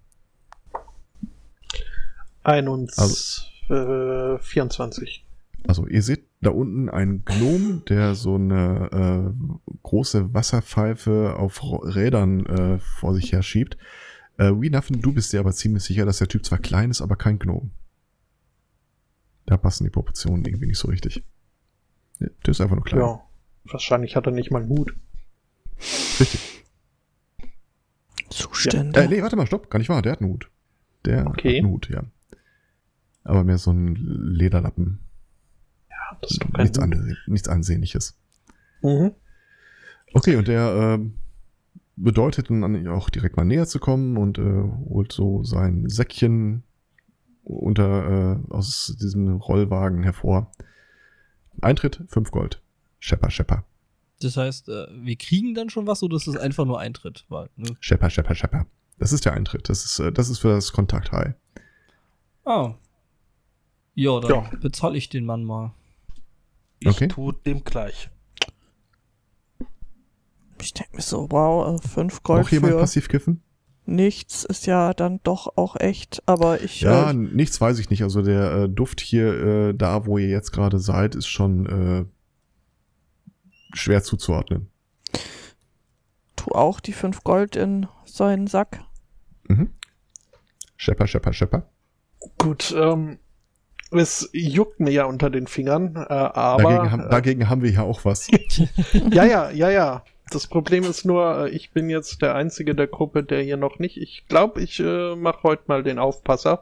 C: einundzwanzig, äh, vierundzwanzig.
A: Also ihr seht da unten einen Gnom, der so eine äh, große Wasserpfeife auf Ro- Rädern äh, vor sich her schiebt. Äh, Wienaffen, du bist dir aber ziemlich sicher, dass der Typ zwar klein ist, aber kein Gnom. Da passen die Proportionen irgendwie nicht so richtig. Ja, der ist einfach nur klein.
C: Ja. Wahrscheinlich hat er nicht mal einen Hut.
A: Richtig.
D: Zustände.
A: Äh, nee, warte mal, stopp, gar nicht wahr, der hat einen Hut. Der
C: Okay.
A: hat einen Hut, ja. Aber mehr so ein Lederlappen.
C: Das ist doch kein
A: Nichts,
C: Hut.
A: anse nichts Ansehnliches.
C: Mhm.
A: Okay, und der äh, bedeutet dann auch direkt mal näher zu kommen und äh, holt so sein Säckchen unter äh, aus diesem Rollwagen hervor. Eintritt, fünf Gold. Schepper, Schepper.
B: Das heißt, äh, wir kriegen dann schon was oder ist es einfach nur Eintritt? Weil, ne?
A: Schepper, Schepper, Schepper. Das ist der Eintritt. Das ist, äh, das ist für das Kontakt-High.
B: Ah. Ja, dann
C: Ja.
B: bezahle ich den Mann mal.
E: Ich
A: Okay.
E: tue dem gleich.
D: Ich denke mir so, wow, äh, fünf Gold
A: Auch jemand
D: für...
A: passiv kiffen?
D: nichts ist ja dann doch auch echt, aber ich...
A: Ja,
D: äh,
A: nichts weiß ich nicht. Also der äh, Duft hier, äh, da wo ihr jetzt gerade seid, ist schon äh, schwer zuzuordnen.
D: tu auch die fünf Gold in seinen Sack.
A: Mhm. Schepper, schepper, schepper.
C: Gut, ähm, es juckt mir ja unter den Fingern, äh, aber...
A: Dagegen, haben, dagegen haben wir ja auch was.
C: Ja, ja, ja, ja. Das Problem ist nur, äh, ich bin jetzt der Einzige der Gruppe, der hier noch nicht... Ich glaube, ich äh, mache heute mal den Aufpasser.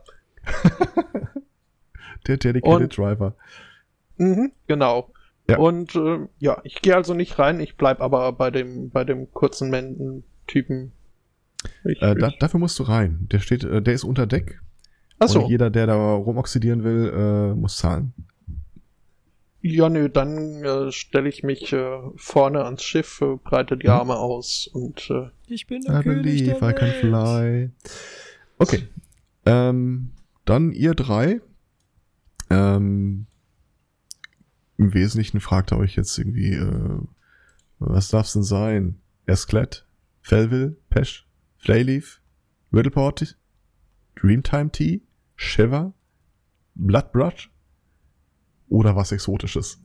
A: Der Dedicated
C: Und-
A: Driver.
C: Mhm, genau.
A: Ja.
C: Und äh, ja, ich gehe also nicht rein, ich bleib aber bei dem bei dem kurzen Menden-Typen. Ich,
A: Äh, da,
C: ich,
A: dafür musst du rein. Der steht, äh, der ist unter Deck.
C: achso,
A: Und jeder, der da rumoxidieren will, äh, muss zahlen.
C: ja nö, dann äh, stelle ich mich äh, vorne ans Schiff, äh, breite die
A: Mhm.
C: Arme aus und äh,
B: Ich bin der
A: I
B: König
A: believe
B: der
A: I can
B: Welt.
A: fly. Okay. Ähm, dann ihr drei. Ähm, im Wesentlichen fragt ihr euch jetzt irgendwie, äh, was darf's denn sein? Esclat, Felville, Pesh, Flayleaf, Riddleport, Dreamtime Tea, Shiver, Bloodbrush oder was Exotisches?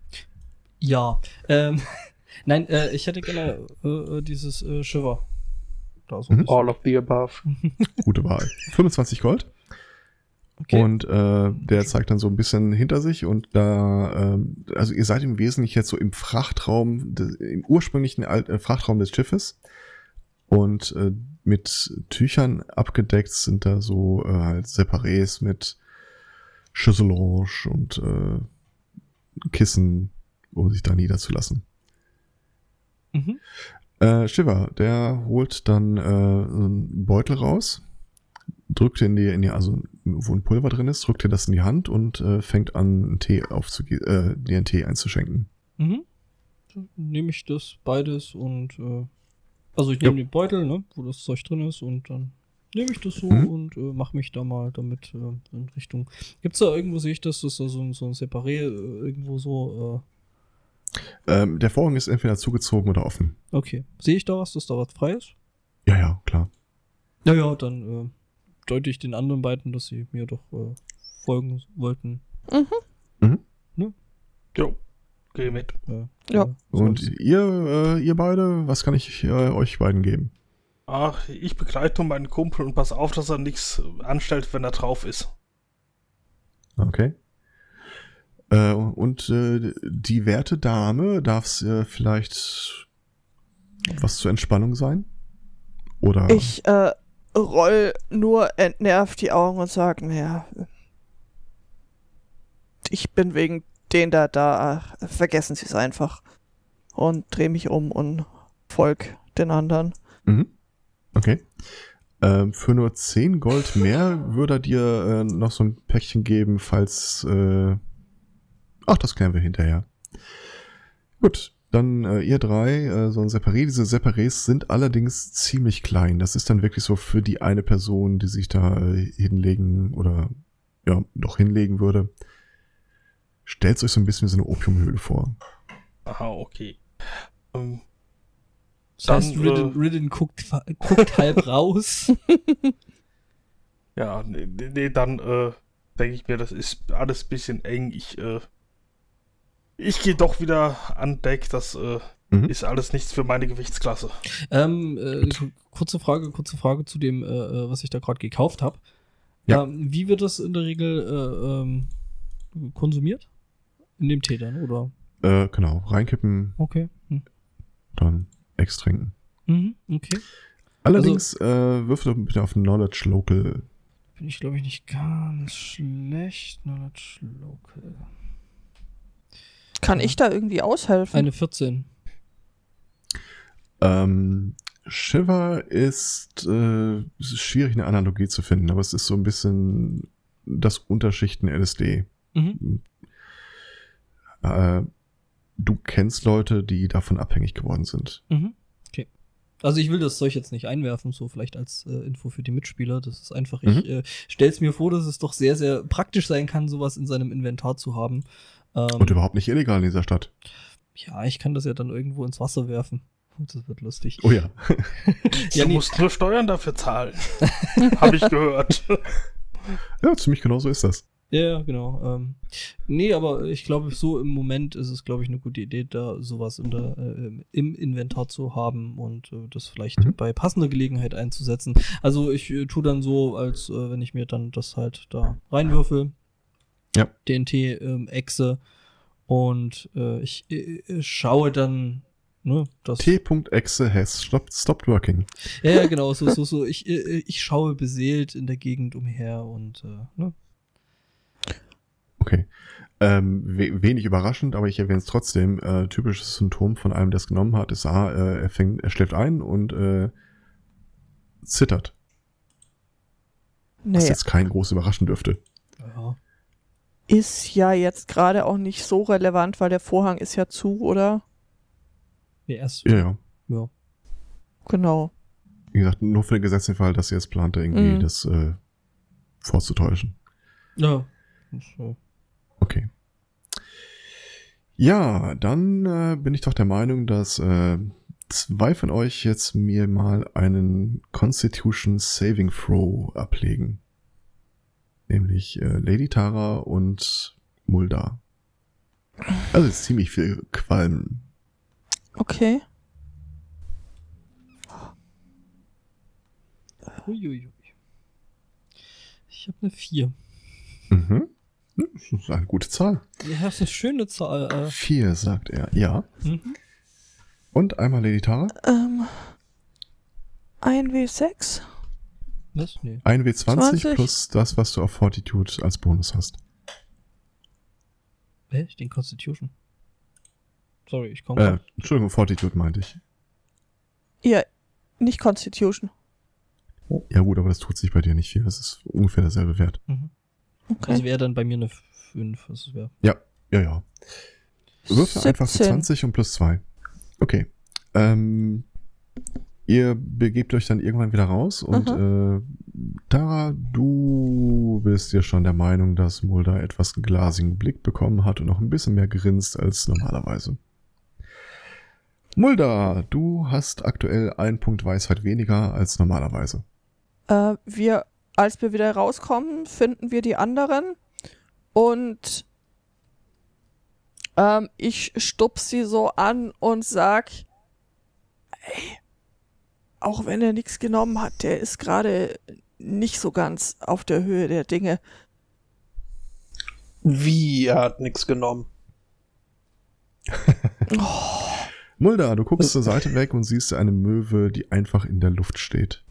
B: Ja, ähm, nein, äh, ich hätte gerne äh, dieses äh, Shiver. Da so ein
A: Mhm.
B: bisschen.
C: all of the above.
A: Gute Wahl. fünfundzwanzig Gold.
B: Okay.
A: Und äh, der zeigt dann so ein bisschen hinter sich und da, ähm, also ihr seid im Wesentlichen jetzt so im Frachtraum, de, im ursprünglichen Alt, äh, Frachtraum des Schiffes und äh, mit Tüchern abgedeckt sind da so äh, halt Separés mit Chaiselange und äh, Kissen, um sich da niederzulassen.
B: Mhm.
A: Äh, Shiva, der holt dann äh, so einen Beutel raus, drückt in die, in die, also wo ein Pulver drin ist, drückt ihr das in die Hand und äh, fängt an, einen Tee aufzuge äh, dir einen Tee einzuschenken.
B: Mhm. Dann nehme ich das beides und äh, also ich nehme
A: Jo.
B: den Beutel, ne, wo das Zeug drin ist und dann nehme ich das so
A: Mhm.
B: und äh, mache mich da mal damit äh, in Richtung. Gibt's da irgendwo, sehe ich das, das ist da so ein, so ein Separé äh, irgendwo so,
A: Ähm, der Vorhang ist entweder zugezogen oder offen.
B: äh, okay. Sehe ich da was, dass da was frei ist?
A: Ja, ja, klar.
B: Naja, dann äh, deute ich den anderen beiden, dass sie mir doch äh, folgen wollten.
D: Mhm.
E: Jo, geh mit.
B: Äh,
D: Ja.
B: äh,
A: Und
B: sonst-
A: ihr, äh, ihr beide, was kann ich äh, euch beiden geben?
E: Ach, ich begleite nur meinen Kumpel und pass auf, dass er nichts anstellt, wenn er drauf ist.
A: Okay. Äh, und äh, die werte Dame, darf es äh, vielleicht was zur Entspannung sein? Oder?
D: Ich äh, roll nur entnervt die Augen und sage, naja, ich bin wegen den da da, vergessen Sie es einfach. Und drehe mich um und folg den anderen.
A: Mhm. Okay. Ähm, für nur zehn Gold mehr würde er dir äh, noch so ein Päckchen geben, falls... Äh Ach, das klären wir hinterher. Gut, dann äh, ihr drei, äh, so ein Separé. Diese Separés sind allerdings ziemlich klein. Das ist dann wirklich so für die eine Person, die sich da äh, hinlegen oder ja, noch hinlegen würde. Stellt euch so ein bisschen wie so eine Opiumhöhle vor.
E: Aha, okay. Ähm,
B: Das heißt,
E: Dann,
B: Ridden,
E: äh,
B: Ridden guckt, guckt halb raus.
E: ja, nee, nee, nee dann äh, denke ich mir, das ist alles ein bisschen eng. Ich, äh, ich gehe doch wieder an Deck. Das äh,
A: Mhm.
E: ist alles nichts für meine Gewichtsklasse.
B: ähm, äh, kurze Frage, kurze Frage zu dem, äh, äh, was ich da gerade gekauft habe.
A: Ja.
B: Ähm, wie wird das in der Regel äh, ähm, konsumiert? In dem Tee dann, oder?
A: Äh, genau, reinkippen,
B: Okay. Hm.
A: dann extrinken.
B: Mhm, okay.
A: Allerdings äh, würfel doch bitte auf Knowledge Local.
B: Bin ich, glaube ich, nicht ganz schlecht. Knowledge Local.
D: Kann
B: Ja.
D: ich da irgendwie aushelfen?
B: Eine vierzehn.
A: Ähm, Shiver ist, äh, es ist schwierig, eine Analogie zu finden, aber es ist so ein bisschen das Unterschichten L S D.
B: Mhm.
A: Äh, du kennst Leute, die davon abhängig geworden sind.
B: Mhm. Okay. Also ich will das Zeug jetzt nicht einwerfen, so vielleicht als äh, Info für die Mitspieler. Das ist einfach, ich
A: Mhm.
B: äh, stell's mir vor, dass es doch sehr, sehr praktisch sein kann, sowas in seinem Inventar zu haben. Ähm,
A: Und überhaupt nicht illegal in dieser Stadt.
B: ja, ich kann das ja dann irgendwo ins Wasser werfen. Zukunft, das wird lustig.
A: Oh ja.
B: Ja,
E: du
B: nee.
E: musst nur Steuern dafür zahlen. Habe ich gehört.
A: Ja, ziemlich genau so ist das.
B: Ja, genau. Ähm, nee, aber ich glaube, so im Moment ist es, glaube ich, eine gute Idee, da sowas in der, äh, im Inventar zu haben und äh, das vielleicht
A: Mhm.
B: bei passender Gelegenheit einzusetzen. Also ich äh, tue dann so, als äh, wenn ich mir dann das halt da reinwürfel.
A: Ja.
B: D N T-Echse. und äh, ich äh, schaue dann, ne, das.
A: T.exe has stopped, stopped working.
B: Ja, ja, genau, so, so, so. Ich, äh, ich schaue beseelt in der Gegend umher und, äh, ne.
A: Okay. Ähm, we wenig überraschend, aber ich erwähne es trotzdem. Äh, typisches Symptom von einem, der es genommen hat, ist, ah, äh, er, fängt, er schläft ein und äh, zittert. Was
D: Nee,
A: jetzt kein groß überraschen dürfte.
B: Ja.
D: ist ja jetzt gerade auch nicht so relevant, weil der Vorhang ist ja zu, oder?
B: Nee, erst.
A: Ja, ja.
B: Ja.
D: Genau.
A: Wie gesagt, nur für den gesetzten Fall, dass ihr jetzt plant, irgendwie
D: Mhm.
A: das äh, vorzutäuschen.
B: Ja. Das, äh,
A: Okay. Ja, dann äh, bin ich doch der Meinung, dass äh, zwei von euch jetzt mir mal einen Constitution Saving Throw ablegen. Nämlich äh, Lady Tara und Mulda. Also ist ziemlich viel Qualm.
D: Okay.
B: Uiuiui. Ich habe eine vier.
A: Mhm. Das ist eine gute Zahl.
B: Ja, das ist eine schöne Zahl. Äh.
A: Vier, sagt er. Ja.
B: Mhm.
A: Und einmal Lady Tara.
D: Ähm, ein W sechs.
B: Was? Nee.
A: Ein W zwanzig
D: zwanzig.
A: plus das, was du auf Fortitude als Bonus hast.
B: Hä? Den Constitution. Sorry, ich komme.
A: Äh, Entschuldigung, Fortitude meinte ich.
D: Ja, nicht Constitution.
A: Ja gut, aber das tut sich bei dir nicht viel. Das ist ungefähr derselbe Wert.
B: Mhm.
D: Okay.
B: Also wäre dann bei mir eine fünf. Das wäre.
A: Ja, ja, ja. Würfel einfach für
D: siebzehn.
A: zwanzig und plus zwei. Okay. Ähm, ihr begebt euch dann irgendwann wieder raus und äh, Tara, du bist ja schon der Meinung, dass Mulda etwas einen glasigen Blick bekommen hat und noch ein bisschen mehr grinst als normalerweise. Mulda, du hast aktuell einen Punkt Weisheit weniger als normalerweise.
D: Äh, wir, als wir wieder rauskommen, finden wir die anderen und ähm, ich stups sie so an und sag, ey, auch wenn er nichts genommen hat, der ist gerade nicht so ganz auf der Höhe der Dinge.
C: Wie, er hat nichts genommen.
A: Mulda, du guckst zur Seite weg und siehst eine Möwe, die einfach in der Luft steht.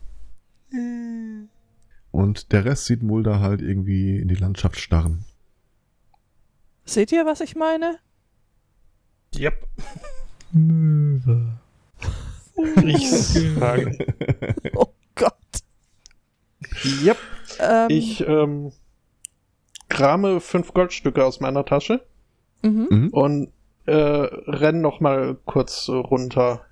A: Und der Rest sieht Mulda halt irgendwie in die Landschaft starren.
D: Seht ihr, was ich meine?
E: Yep.
B: Möwe.
E: Ich sage.
D: Oh Gott.
C: Yep.
D: Ähm,
C: Ich ähm, krame fünf Goldstücke aus meiner Tasche
D: mhm.
A: Mhm.
C: und äh, renn noch mal kurz äh, runter.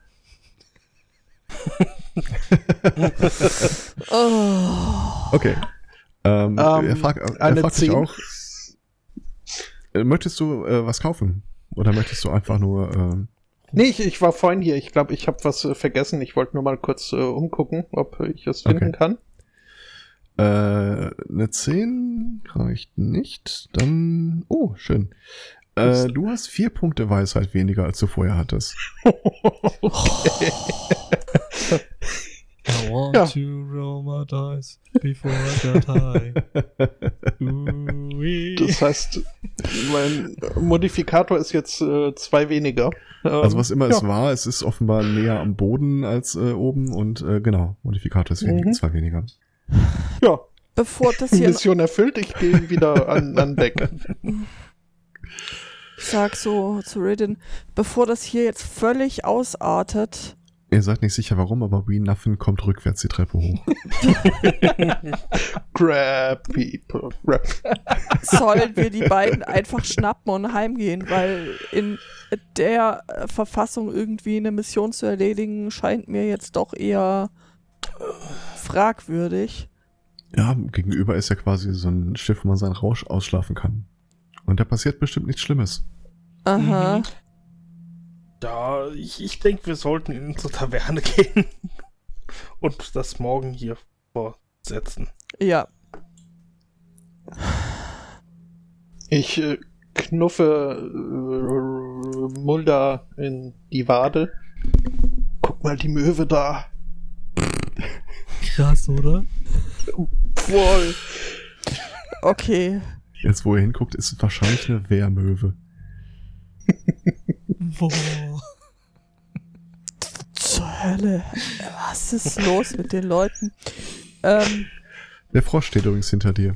D: Oh.
A: Okay. Ähm,
C: Ähm,
A: er fragt, er
C: eine
A: fragt dich
C: zehn.
A: auch, äh, möchtest du äh, was kaufen? Oder möchtest du einfach nur... Ähm,
C: Nee, ich, ich war vorhin hier. Ich glaube, ich habe was äh, vergessen. Ich wollte nur mal kurz äh, umgucken, ob ich es finden
A: Okay.
C: kann.
A: äh, eine zehn reicht nicht. Dann... Oh, schön. Äh, du hast vier Punkte Weisheit weniger, als du vorher hattest.
B: I want
C: Ja.
B: to roll my dice before I got high. Ooh-wee.
C: Das heißt, mein Modifikator ist jetzt äh, zwei weniger. Ähm,
A: Also was immer es
C: ja.
A: war, es ist offenbar näher am Boden als äh, oben und äh, genau, Modifikator ist wenig,
C: Mhm.
A: zwei weniger.
C: Ja,
D: Bevor das hier,
C: Mission erfüllt. Ich gehe wieder an, an Deck.
D: ich sag so zu Ridden, bevor das hier jetzt völlig ausartet,
A: Ihr seid nicht sicher warum, aber We Nothing kommt rückwärts die Treppe hoch.
C: Grab people. Grab.
D: sollen wir die beiden einfach schnappen und heimgehen, weil in der äh, Verfassung irgendwie eine Mission zu erledigen, scheint mir jetzt doch eher fragwürdig.
A: Ja, gegenüber ist ja quasi so ein Schiff, wo man seinen Rausch ausschlafen kann. Und da passiert bestimmt nichts Schlimmes.
D: Aha.
B: Mhm.
E: Ja, ich, ich denke, wir sollten in unsere Taverne gehen und das morgen hier fortsetzen.
D: Ja.
C: Ich äh, knuffe äh, Mulder in die Wade. Guck mal, die Möwe da.
B: Krass, oder?
C: Voll.
D: Okay.
A: Jetzt, wo er hinguckt, ist es wahrscheinlich eine Wehrmöwe.
B: Boah.
D: Zur Hölle. Was ist los mit den Leuten? Ähm,
A: Der Frosch steht übrigens hinter dir.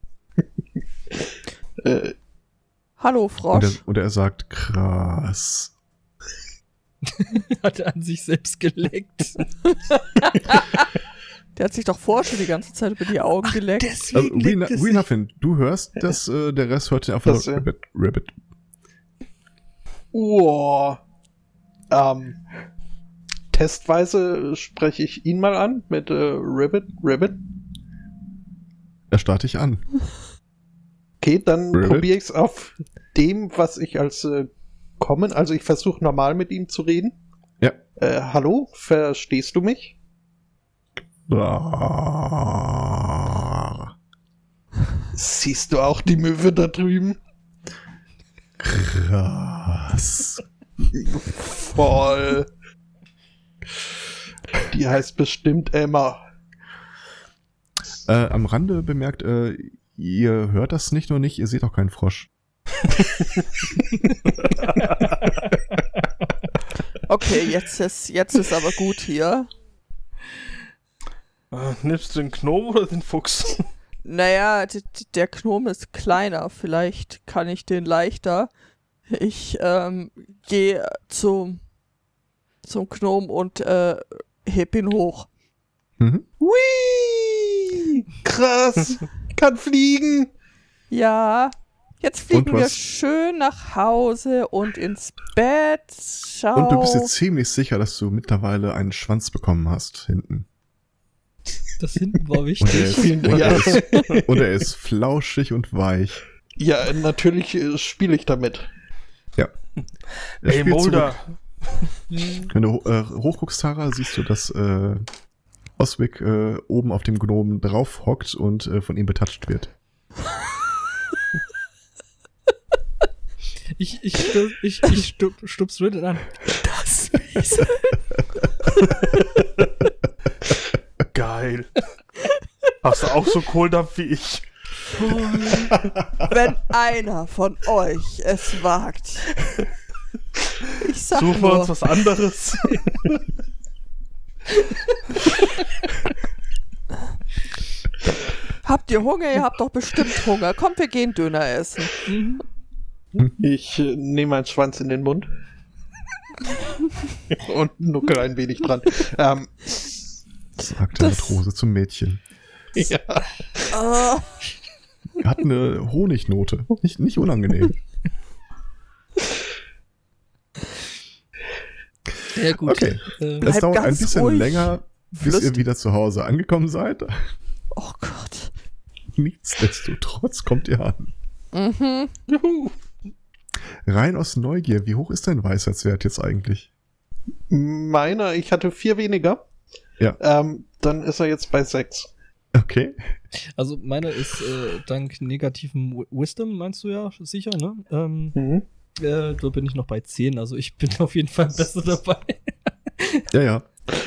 C: Äh,
D: hallo,
A: Und
D: Frosch.
A: er, und er sagt, krass.
B: Hat er an sich selbst geleckt.
D: Der hat sich doch vorher schon die ganze Zeit über die Augen geleckt.
A: Also,
B: Deswegen
A: Wee Nuffin, du hörst, dass äh, der Rest hört den einfach
C: Das,
A: nur
C: äh,
A: Rabbit, Rabbit.
C: oh. Ähm, testweise spreche ich ihn mal an mit äh, Ribbit. Ribbit.
A: Er starrt dich an.
C: Okay, dann
A: Ribbit?
C: probiere ich es auf dem, was ich als äh, kommen. Also ich versuche normal mit ihm zu reden.
A: Ja.
C: Äh, hallo, verstehst du mich?
A: Ah,
C: Siehst du auch die Möwe da drüben?
A: krass.
C: Voll. Die heißt bestimmt Emma.
A: Äh, am Rande bemerkt, äh, ihr hört das nicht nur nicht, ihr seht auch keinen Frosch.
D: Okay, jetzt ist, jetzt ist aber gut hier.
E: Äh, nimmst du den Gnom oder den Fuchs?
D: Naja, d- d- der Gnom ist kleiner. Vielleicht kann ich den leichter. Ich ähm, gehe zum, zum Gnom und äh, heb ihn hoch.
A: Mhm.
C: Whee! Krass. Kann fliegen.
D: Ja, jetzt fliegen
A: Und
D: wir
A: was?
D: schön nach Hause und ins Bett. Schau.
A: Und du bist jetzt ziemlich sicher, dass du mittlerweile einen Schwanz bekommen hast, hinten.
B: Das hinten war
A: Und er
B: wichtig.
A: ist,
C: Vielen
A: und er
C: Dank.
A: ist, und er ist flauschig und weich.
C: Ja, natürlich äh, spiele ich damit.
A: Er
E: Ey,
A: spielt
E: Mulder.
A: zurück. Wenn du äh, hochguckst, Tara, siehst du, dass äh, Oswick äh, oben auf dem Gnomen drauf hockt und äh, von ihm betatscht wird.
B: Ich, ich, stu- ich, ich stup, stups Reddit an. Das Wiesel.
E: Geil. Hast du auch so Kohldampf wie ich?
D: Wenn einer von euch es wagt. Ich sag
E: Suchen wir
D: nur,
E: uns was anderes.
D: habt ihr Hunger? Ihr habt doch bestimmt Hunger. Kommt, wir gehen Döner essen.
B: Mhm.
C: Ich äh, nehme meinen Schwanz in den Mund. Und nuckel ein wenig dran. Ähm,
A: Sagt der
D: Das-
A: Matrose zum Mädchen.
C: ja.
D: Ah,
A: Hat eine Honignote. Nicht, nicht unangenehm.
B: Ja, gut.
A: Okay.
B: Äh,
A: Es
D: Bleib
A: dauert ein
D: ganz
A: bisschen
D: ruhig.
A: länger, bis
D: Flüster-
A: ihr wieder zu Hause angekommen seid.
D: oh Gott.
A: Nichtsdestotrotz kommt ihr an.
D: Mhm.
C: Juhu.
A: Rein aus Neugier, wie hoch ist dein Weisheitswert jetzt eigentlich?
C: Meiner, ich hatte vier weniger.
A: Ja.
C: Ähm, dann ist er jetzt bei sechs.
A: Okay.
B: also meine ist äh, dank negativem Wi- Wisdom, meinst du ja sicher, ne? Ähm,
C: Mhm.
B: äh, da bin ich noch bei zehn, also ich bin auf jeden Fall besser dabei.
A: Ja, ja.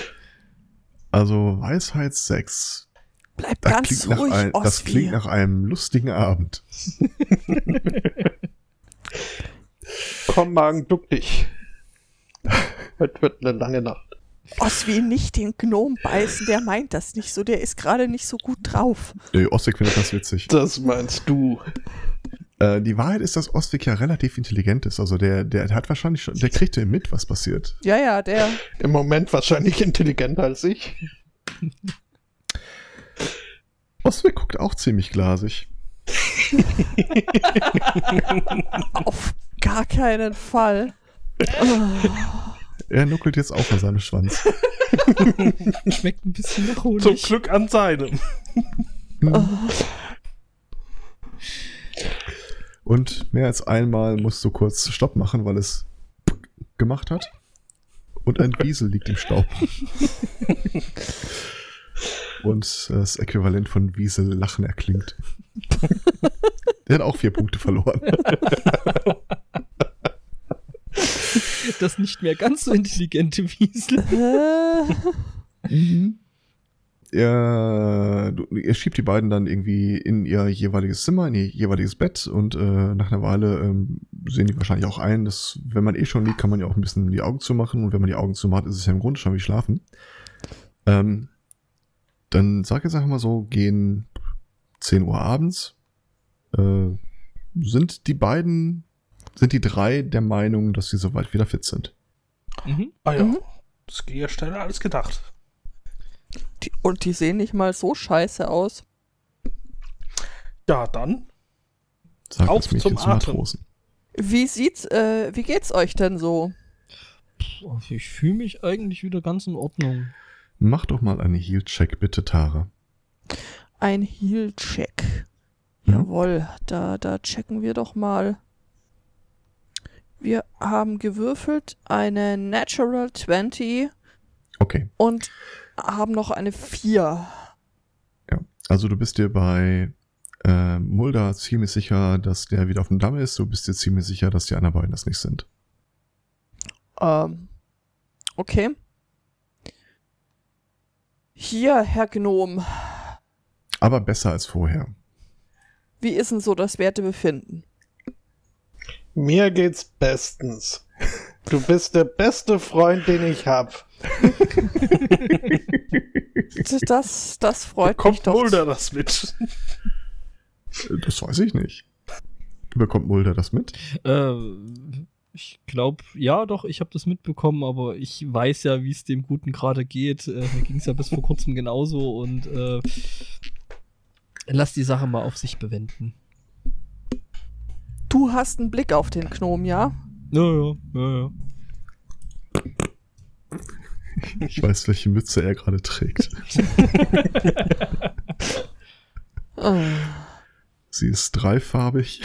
A: Also Weisheit sechs.
D: Bleib
A: Das,
D: ganz
A: klingt nach,
D: ruhig,
A: ein, das
D: Osvi.
A: klingt nach einem lustigen Abend.
C: Komm, Magen, duck dich. Heute wird eine lange Nacht.
D: Osvi, nicht den Gnom beißen, der meint das nicht so. Der ist gerade nicht so gut drauf.
A: Äh, Oswig findet das witzig.
C: Das meinst du.
A: Äh, die Wahrheit ist, dass Oswig ja relativ intelligent ist. Also der, der hat wahrscheinlich schon, der kriegt ja mit, was passiert.
D: Ja, ja, der.
C: Im Moment wahrscheinlich intelligenter als ich.
A: Oswig guckt auch ziemlich glasig.
D: Auf gar keinen Fall. Oh,
A: Er nuckelt jetzt auch an seinem Schwanz.
B: Schmeckt ein bisschen nach Honig.
E: Zum Glück an seinem.
A: Und mehr als einmal musst du kurz Stopp machen, weil es gemacht hat. Und ein Wiesel liegt im Staub. Und das Äquivalent von Wiesel Lachen erklingt. Der hat auch vier Punkte verloren.
B: Das nicht mehr ganz so intelligente Wiesel.
A: Mhm. Er, du, ihr schiebt die beiden dann irgendwie in ihr jeweiliges Zimmer, in ihr jeweiliges Bett und äh, nach einer Weile ähm, sehen die wahrscheinlich auch ein, dass wenn man eh schon liegt, kann man ja auch ein bisschen die Augen zumachen und wenn man die Augen zumacht, ist es ja im Grunde schon wie schlafen. Ähm, dann sag jetzt einfach mal so, gehen zehn Uhr abends, äh, sind die beiden, sind die drei der Meinung, dass sie soweit wieder fit sind.
B: Mhm.
E: Ah ja,
D: Mhm.
E: das geht ja schneller als gedacht.
D: Die, und die sehen nicht mal so scheiße aus.
E: Ja, dann.
A: Sagt
E: Auf
A: das Mädchen
E: zum
A: zum
E: Atmen.
A: Matrosen.
D: Wie sieht's, äh, wie geht's euch denn so?
B: Puh, Ich fühle mich eigentlich wieder ganz in Ordnung.
A: Mach doch mal einen Heal-Check, bitte, Tara.
D: Ein Heal-Check.
A: Ja.
D: Jawohl, da, da checken wir doch mal. Wir haben gewürfelt eine Natural zwanzig
A: Okay.
D: und haben noch eine vier.
A: Ja, also du bist dir bei äh, Mulder ziemlich sicher, dass der wieder auf dem Damm ist. Du bist dir ziemlich sicher, dass die anderen beiden das nicht sind.
D: Ähm, okay. Hier, Herr Gnom,
A: Aber besser als vorher.
D: wie ist denn so das Wertebefinden?
C: Mir geht's bestens. Du bist der beste Freund, den ich hab.
D: Das, das freut mich
E: Kommt
D: doch.
E: Mulder das mit?
A: Das weiß ich nicht. Bekommt Mulder das mit?
B: Äh, ich glaube, ja doch, ich habe das mitbekommen, aber ich weiß ja, wie es dem Guten gerade geht. Äh, mir ging es ja bis vor kurzem genauso und äh, lass die Sache mal auf sich bewenden.
D: Du hast einen Blick auf den Gnom, ja?
B: Ja, ja, ja, ja.
A: Ich weiß, welche Mütze er gerade trägt.
D: Ah.
A: Sie ist dreifarbig.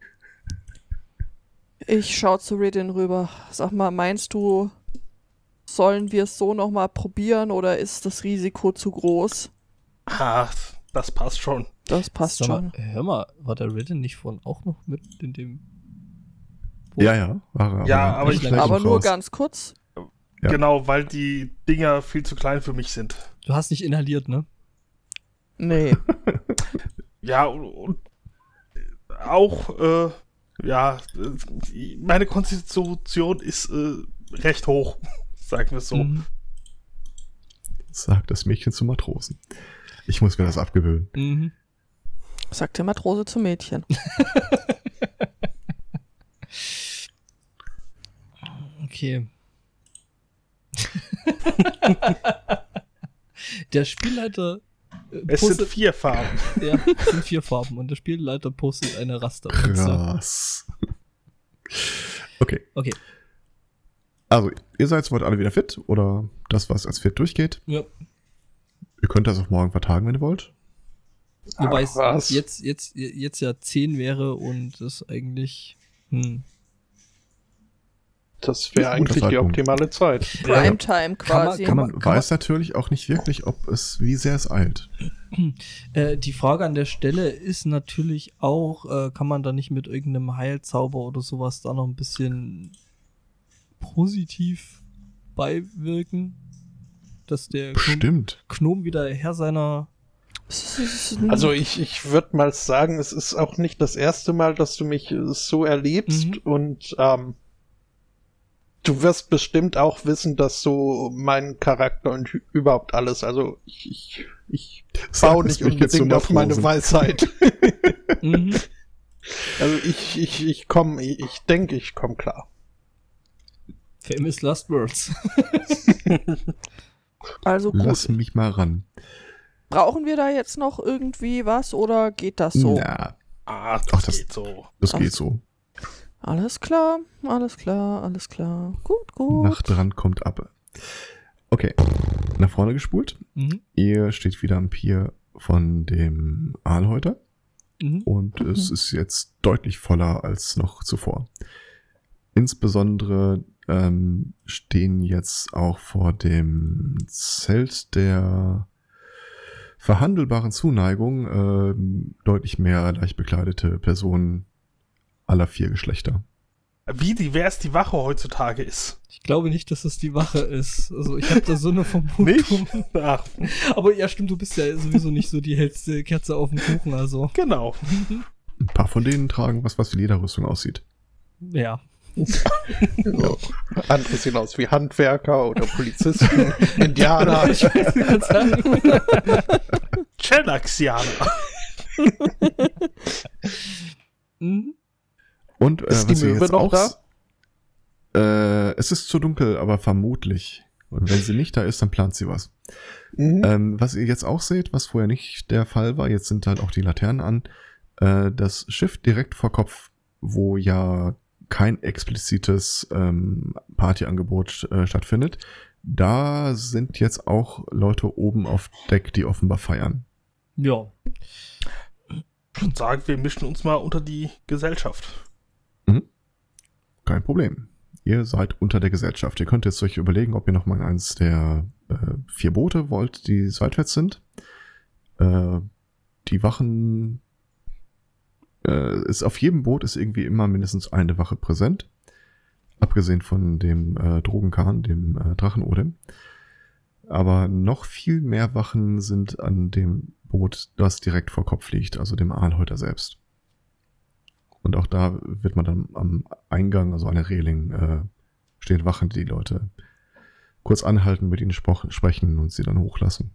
D: Ich schau zu Ridin rüber. Sag mal, meinst du, sollen wir es so nochmal probieren oder ist das Risiko zu groß?
E: Ah, das passt schon.
D: Das passt
B: Sag
D: schon.
B: mal, hör mal, war der Ridden nicht vorhin auch noch mit in dem...
A: Ja, ja. War er,
E: Ja, aber
A: er
E: ich-
A: schlägt
D: Aber
A: noch
D: nur
A: raus.
D: ganz kurz.
A: Ja.
E: Genau, weil die Dinger viel zu klein für mich sind.
B: Du hast nicht inhaliert, ne?
D: Nee.
E: Ja, und, und auch, äh, ja, äh, meine Konstitution ist äh, recht hoch, sagen wir es so.
B: Mhm.
A: Sagt das Mädchen zum Matrosen. Ich muss mir das abgewöhnen.
B: Mhm.
D: Sagt der Matrose zum Mädchen.
B: Okay. Der Spielleiter äh,
E: Es sind
B: postet,
E: vier Farben.
B: ja, es sind vier Farben und der Spielleiter postet eine Rastermünze.
A: Krass. Okay.
B: Okay.
A: Also, ihr seid soweit alle wieder fit oder das, was als fit durchgeht.
B: Ja.
A: Ihr könnt das auch morgen vertagen, wenn ihr wollt.
B: Wobei
C: Ach, was?
B: es jetzt, jetzt, jetzt ja zehn wäre und das eigentlich. Hm.
C: Das
A: Ist
C: wäre
A: ein guter
C: eigentlich die
A: Zeitpunkt.
C: optimale Zeit.
D: Primetime quasi.
B: Kann
A: Man
B: man-
A: weiß natürlich auch nicht wirklich, ob es, wie sehr es eilt.
B: Äh, die Frage an der Stelle ist natürlich auch, äh, kann man da nicht mit irgendeinem Heilzauber oder sowas da noch ein bisschen positiv beiwirken? Dass der Gnom,
A: Bestimmt.
B: Gnom wieder Herr seiner.
C: Also ich, ich würde mal sagen, es ist auch nicht das erste Mal, dass du mich äh, so erlebst
B: Mhm.
C: und ähm, du wirst bestimmt auch wissen, dass so mein Charakter und ü- überhaupt alles, also ich, ich, ich baue
A: Sagt das
C: nicht
A: Mädchen zum
C: unbedingt auf meine
A: Matrosen.
C: Weisheit.
B: Mhm.
C: Also ich, ich, ich komme, ich, ich denke, ich komme klar.
B: Famous Last Words.
D: Also gut.
A: Lass mich mal ran.
D: Brauchen wir da jetzt noch irgendwie was oder geht das so?
A: Na,
E: Ah, das,
A: Ach, das-
E: geht so.
A: das
D: Ach.
A: geht so.
D: Alles klar, alles klar, alles klar. Gut, gut.
A: Nach dran kommt ab. Okay. Nach vorne gespult.
B: Mhm.
A: Ihr steht wieder am Pier von dem Aalhäuter.
B: Mhm.
A: Und es ist jetzt deutlich voller als noch zuvor. Insbesondere ähm, stehen jetzt auch vor dem Zelt der verhandelbaren Zuneigung ähm, deutlich mehr leicht bekleidete Personen aller vier Geschlechter.
E: Wie divers die Wache heutzutage ist.
B: Ich glaube nicht, dass es die Wache ist. Also ich habe da so eine Vermutung.
E: Nicht? Ach,
B: Aber ja, stimmt, du bist ja sowieso nicht so die hellste Kerze auf dem Kuchen, also.
E: genau.
A: Ein paar von denen tragen was, was wie Lederrüstung aussieht.
B: Ja.
C: So. Andere sehen aus wie Handwerker oder Polizisten, Indianer.
B: Ich weiß nicht, was sagen.
E: Chellaxianer.
B: Mhm.
A: Und äh,
C: Ist die
A: was ihr
C: Möwe
A: jetzt
C: noch
A: auch s- Äh, es ist zu dunkel, aber vermutlich. Und wenn sie nicht da ist, dann plant sie was.
C: Mhm.
A: Ähm, was ihr jetzt auch seht, was vorher nicht der Fall war, jetzt sind halt auch die Laternen an, äh, das Schiff direkt vor Kopf, wo ja kein explizites ähm, Partyangebot äh, stattfindet, da sind jetzt auch Leute oben auf Deck, die offenbar feiern.
B: Ja.
E: Ich würde sagen, wir mischen uns mal unter die Gesellschaft.
A: Kein Problem. Ihr seid unter der Gesellschaft. Ihr könnt jetzt euch überlegen, ob ihr noch mal in eins der äh, vier Boote wollt, die seitwärts sind. Äh, die Wachen äh, ist auf jedem Boot ist irgendwie immer mindestens eine Wache präsent. Abgesehen von dem äh, Drogenkahn, dem äh, Drachenodem. Aber noch viel mehr Wachen sind an dem Boot, das direkt vor Kopf liegt, also dem Aalhäuter selbst. Und auch da wird man dann am Eingang, also an der Reling, äh, stehen Wachen, die die Leute kurz anhalten, mit ihnen spro- sprechen und sie dann hochlassen.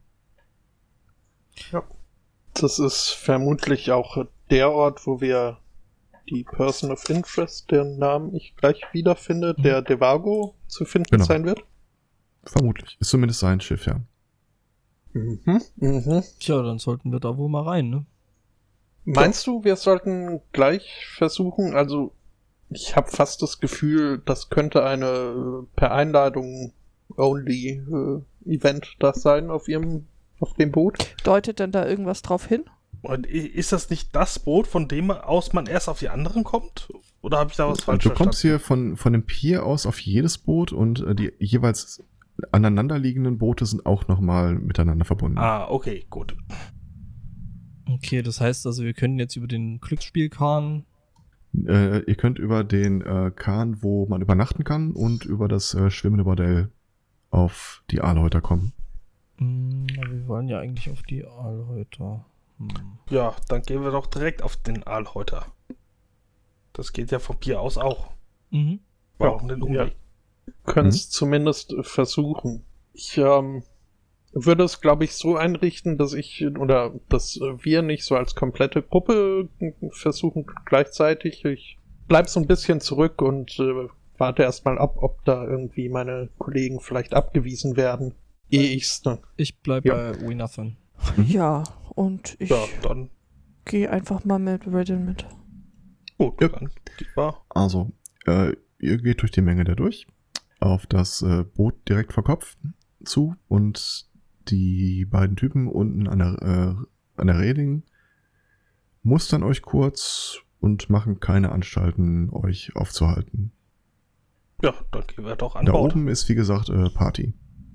C: Das ist vermutlich auch der Ort, wo wir die Person of Interest, deren Namen ich gleich wiederfinde,
B: Mhm.
C: der Devago zu finden
A: Genau.
C: sein wird.
A: Vermutlich. Ist zumindest sein Schiff, ja.
C: Mhm. Mhm.
B: Tja, dann sollten wir da wohl mal rein, ne?
C: Meinst du, wir sollten gleich versuchen, also ich habe fast das Gefühl, das könnte eine äh, per Einladung only äh, Event das sein auf ihrem auf dem Boot?
D: Deutet denn da irgendwas drauf hin?
E: Und i- ist das nicht das Boot, von dem aus man erst auf die anderen kommt? Oder habe ich da was falsch
A: Du kommst
E: verstanden?
A: hier von, von dem Pier aus auf jedes Boot und äh, die jeweils aneinanderliegenden Boote sind auch nochmal miteinander verbunden.
E: Ah, okay, gut.
B: Okay, das heißt also, wir können jetzt über den Glücksspielkahn.
A: Äh, ihr könnt über den äh, Kahn, wo man übernachten kann, und über das äh, schwimmende Bordell auf die Aalhäuter kommen.
B: Hm, aber wir wollen ja eigentlich auf die Aalhäuter. Hm.
E: Ja, dann gehen wir doch direkt auf den Aalhäuter. Das geht ja vom Pier aus auch.
B: Mhm.
E: Warum
C: Ja,
E: den Umweg?
C: Können es zumindest äh, versuchen. Ich ähm, würde es, glaube ich, so einrichten, dass ich oder dass äh, wir nicht so als komplette Gruppe äh, versuchen gleichzeitig. Ich bleib so ein bisschen zurück und äh, warte erstmal ab, ob da irgendwie meine Kollegen vielleicht abgewiesen werden. Ehe ich's dann.
B: Ich bleib
C: Ja.
B: bei We Nothing.
D: Ja, und ich
E: Ja, dann
D: gehe einfach mal mit Reddin mit.
E: gut.
A: Ja.
E: Dann war
A: Also, äh, ihr geht durch die Menge da durch, auf das äh, Boot direkt vor Kopf zu, und die beiden Typen unten an der, äh, an der Reling mustern euch kurz und machen keine Anstalten, euch aufzuhalten.
E: ja, dann gehen wir doch an
A: Da
E: Bord.
A: oben ist, wie gesagt, äh, Party.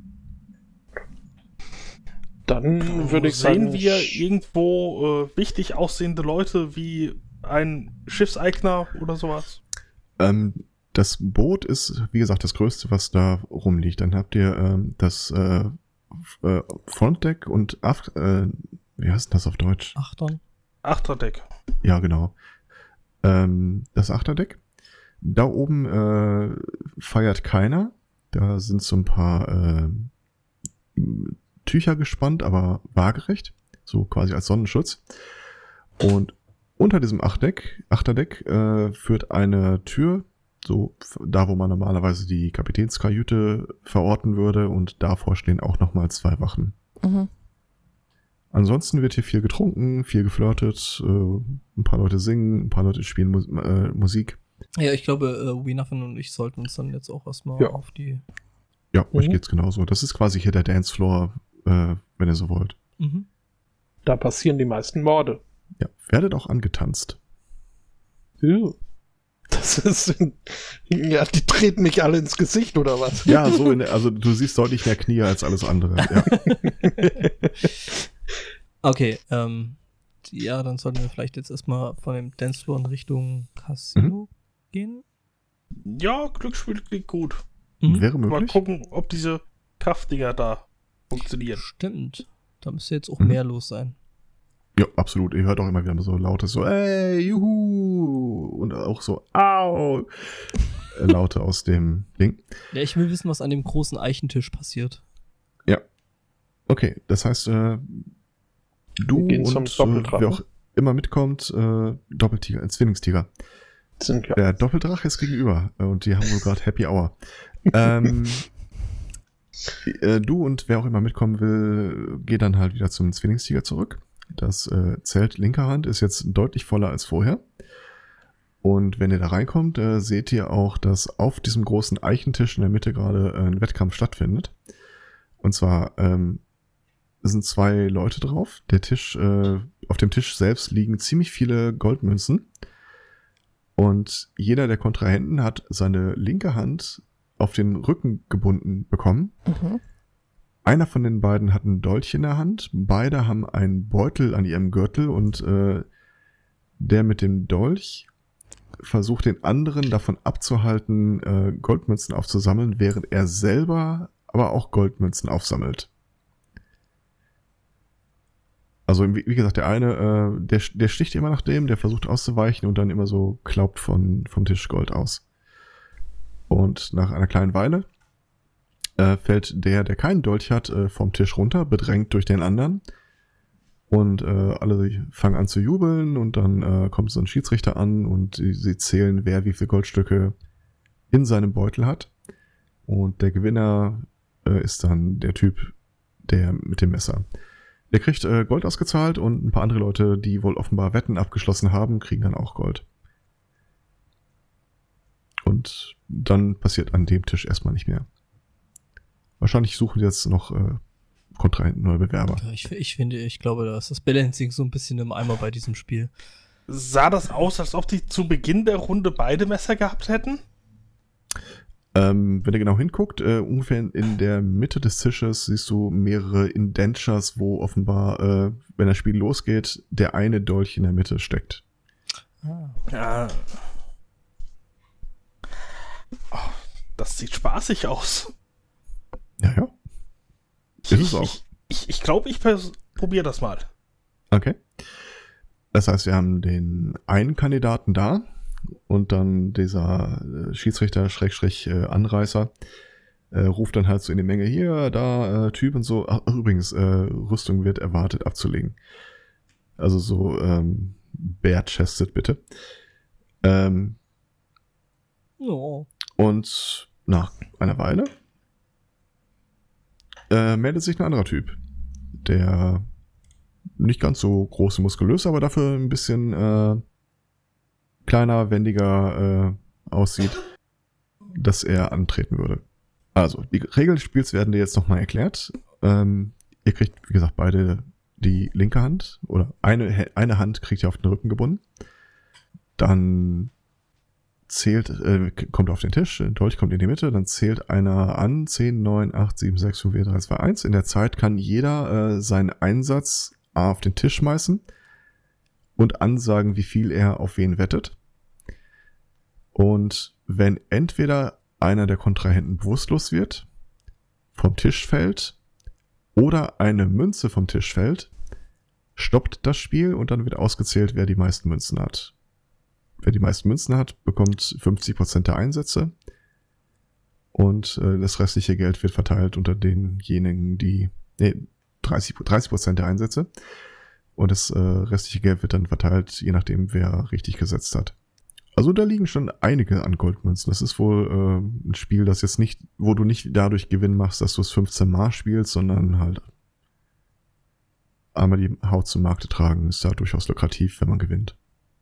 C: Dann würde ich
E: Sehen
C: sagen,
E: wir
C: sch-
E: irgendwo äh, wichtig aussehende Leute wie ein Schiffseigner oder sowas?
A: Ähm, das Boot ist, wie gesagt, das Größte, was da rumliegt. Dann habt ihr ähm, das äh, F- äh, Frontdeck und Aft, äh, wie heißt denn das auf Deutsch?
B: Achtern.
E: Achterdeck.
A: Ja, genau. Ähm, das Achterdeck. Da oben äh, feiert keiner. Da sind so ein paar äh, Tücher gespannt, aber waagerecht. So quasi als Sonnenschutz. Und unter diesem Achtdeck, Achterdeck äh, führt eine Tür, so f- da, wo man normalerweise die Kapitänskajüte verorten würde. Und davor stehen auch nochmal zwei Wachen.
D: Mhm.
A: Ansonsten wird hier viel getrunken, viel geflirtet, äh, ein paar Leute singen, ein paar Leute spielen Mus äh, Musik.
B: Ja, ich glaube, äh, We Nothing und ich sollten uns dann jetzt auch erstmal
C: Ja.
B: auf die.
A: Ja, euch
C: Mhm.
A: geht's genauso. Das ist quasi hier der Dancefloor, äh, wenn ihr so wollt.
B: Mhm.
C: da passieren die meisten Morde.
A: Ja, werdet auch angetanzt.
C: Uh, Das Das ist, ja, die treten mich alle ins Gesicht, oder was?
A: Ja, so, in, also du siehst deutlich mehr Knie als alles andere. Ja.
B: Okay, ähm, ja, dann sollten wir vielleicht jetzt erstmal von dem Dancefloor in Richtung Casino mhm. gehen.
E: Ja, Glücksspiel klingt gut.
B: Mhm.
A: Wäre möglich.
E: Mal gucken, ob diese Kraftdinger da funktionieren.
B: Stimmt. Da müsste jetzt auch
A: mhm.
B: mehr los sein.
A: Ja, absolut. Ihr hört auch immer wieder so lautes so, ey, juhu, und auch so, au, äh, Laute aus dem Ding.
B: Ja, ich will wissen, was an dem großen Eichentisch passiert.
A: Ja. Okay, das heißt, äh, du und äh, wer auch immer mitkommt, äh, Doppeltiger, ein Zwillingstiger.
C: Sind, ja.
A: Der Doppeldrache ist gegenüber äh, und die haben wohl gerade Happy Hour. ähm, äh, du und wer auch immer mitkommen will, geht dann halt wieder zum Zwillingstiger zurück. Das äh, Zelt linker Hand ist jetzt deutlich voller als vorher. Und wenn ihr da reinkommt, äh, seht ihr auch, dass auf diesem großen Eichentisch in der Mitte gerade äh, ein Wettkampf stattfindet. Und zwar ähm, sind zwei Leute drauf. Der Tisch, äh, auf dem Tisch selbst liegen ziemlich viele Goldmünzen. Und jeder der Kontrahenten hat seine linke Hand auf den Rücken gebunden bekommen.
D: Mhm.
A: Einer von den beiden hat einen Dolch in der Hand. Beide haben einen Beutel an ihrem Gürtel und äh, der mit dem Dolch versucht den anderen davon abzuhalten, äh, Goldmünzen aufzusammeln, während er selber aber auch Goldmünzen aufsammelt. Also wie, wie gesagt, der eine, äh, der, der sticht immer nach dem, der versucht auszuweichen und dann immer so klaubt von, vom Tisch Gold aus. Und nach einer kleinen Weile äh, fällt der, der keinen Dolch hat, äh, vom Tisch runter, bedrängt durch den anderen. Und äh, alle fangen an zu jubeln und dann äh, kommt so ein Schiedsrichter an und sie, sie zählen, wer wie viele Goldstücke in seinem Beutel hat. Und der Gewinner äh, ist dann der Typ, der mit dem Messer. Der kriegt äh, Gold ausgezahlt und ein paar andere Leute, die wohl offenbar Wetten abgeschlossen haben, kriegen dann auch Gold. Und dann passiert an dem Tisch erstmal nicht mehr. Wahrscheinlich suchen die jetzt noch äh, Kontrahenten, neue Bewerber.
B: Ja, ich, ich finde, ich glaube, da ist das Balancing so ein bisschen im Eimer bei diesem Spiel.
E: Sah das aus, als ob die zu Beginn der Runde beide Messer gehabt hätten?
A: Ähm, wenn ihr genau hinguckt, äh, ungefähr in, in der Mitte des Tisches siehst du mehrere Indentures, wo offenbar, äh, wenn das Spiel losgeht, der eine Dolch in der Mitte steckt.
B: Ah.
E: Ja. Oh, das sieht spaßig aus.
A: Ja, ja. Ist
E: ich,
A: es auch.
E: Ich, ich, ich glaube, ich probiere das mal.
A: Okay. Das heißt, wir haben den einen Kandidaten da und dann dieser äh, Schiedsrichter, Schrägstrich, äh, Anreißer, äh, ruft dann halt so in die Menge, hier, da, äh, Typ und so. Ach, übrigens, äh, Rüstung wird erwartet abzulegen. Also so, ähm, bare-chested bitte. Ähm,
B: Oh.
A: Und nach einer Weile äh, meldet sich ein anderer Typ, der nicht ganz so groß und muskulös, aber dafür ein bisschen äh, kleiner, wendiger äh, aussieht, dass er antreten würde. Also, die Regeln des Spiels werden dir jetzt nochmal erklärt. Ähm, ihr kriegt, wie gesagt, beide die linke Hand oder eine, eine Hand kriegt ihr auf den Rücken gebunden. Dann zählt, äh, kommt auf den Tisch, ein Dolch kommt in die Mitte, dann zählt einer an, zehn, neun, acht, sieben, sechs, fünf, vier, drei, zwei, eins. In der Zeit kann jeder äh, seinen Einsatz auf den Tisch schmeißen und ansagen, wie viel er auf wen wettet. Und wenn entweder einer der Kontrahenten bewusstlos wird, vom Tisch fällt oder eine Münze vom Tisch fällt, stoppt das Spiel und dann wird ausgezählt, wer die meisten Münzen hat. Wer die meisten Münzen hat, bekommt fünfzig Prozent der Einsätze und äh, das restliche Geld wird verteilt unter denjenigen, die nee, dreißig Prozent der Einsätze und das äh, restliche Geld wird dann verteilt, je nachdem, wer richtig gesetzt hat. Also da liegen schon einige an Goldmünzen. Das ist wohl äh, ein Spiel, das jetzt nicht, wo du nicht dadurch Gewinn machst, dass du es fünfzehn Mal spielst, sondern halt einmal die Haut zum Markte tragen, ist da durchaus lukrativ, wenn man gewinnt.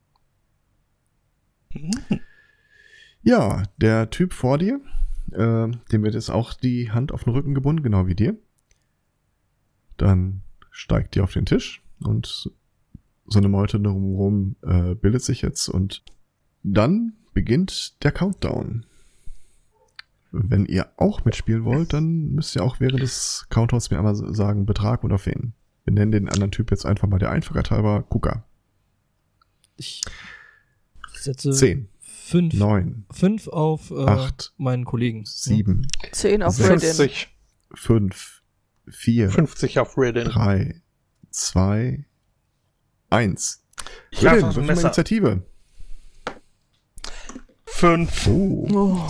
A: Ja, der Typ vor dir, äh, dem wird jetzt auch die Hand auf den Rücken gebunden, genau wie dir. Dann steigt ihr auf den Tisch und so eine Meute drumherum äh, bildet sich jetzt und dann beginnt der Countdown. Wenn ihr auch mitspielen wollt, dann müsst ihr auch während des Countdowns mir einmal sagen, Betrag und auf wen. Wir nennen den anderen Typ jetzt einfach mal der Einfachheit halber Kuka.
B: Ich setze
A: zehn,
B: fünf,
A: neun,
B: fünf auf äh,
A: acht,
B: meinen Kollegen.
A: sieben,
D: zehn auf
A: Sechs.
D: Redin.
C: fünfzig.
A: fünf, vier,
C: fünfzig auf Redin.
A: drei, zwei, eins.
E: Ich werfe
A: Redin,
E: das
A: würfel mal
E: Messer.
A: Initiative.
E: Fünf.
A: Oh.
D: Oh.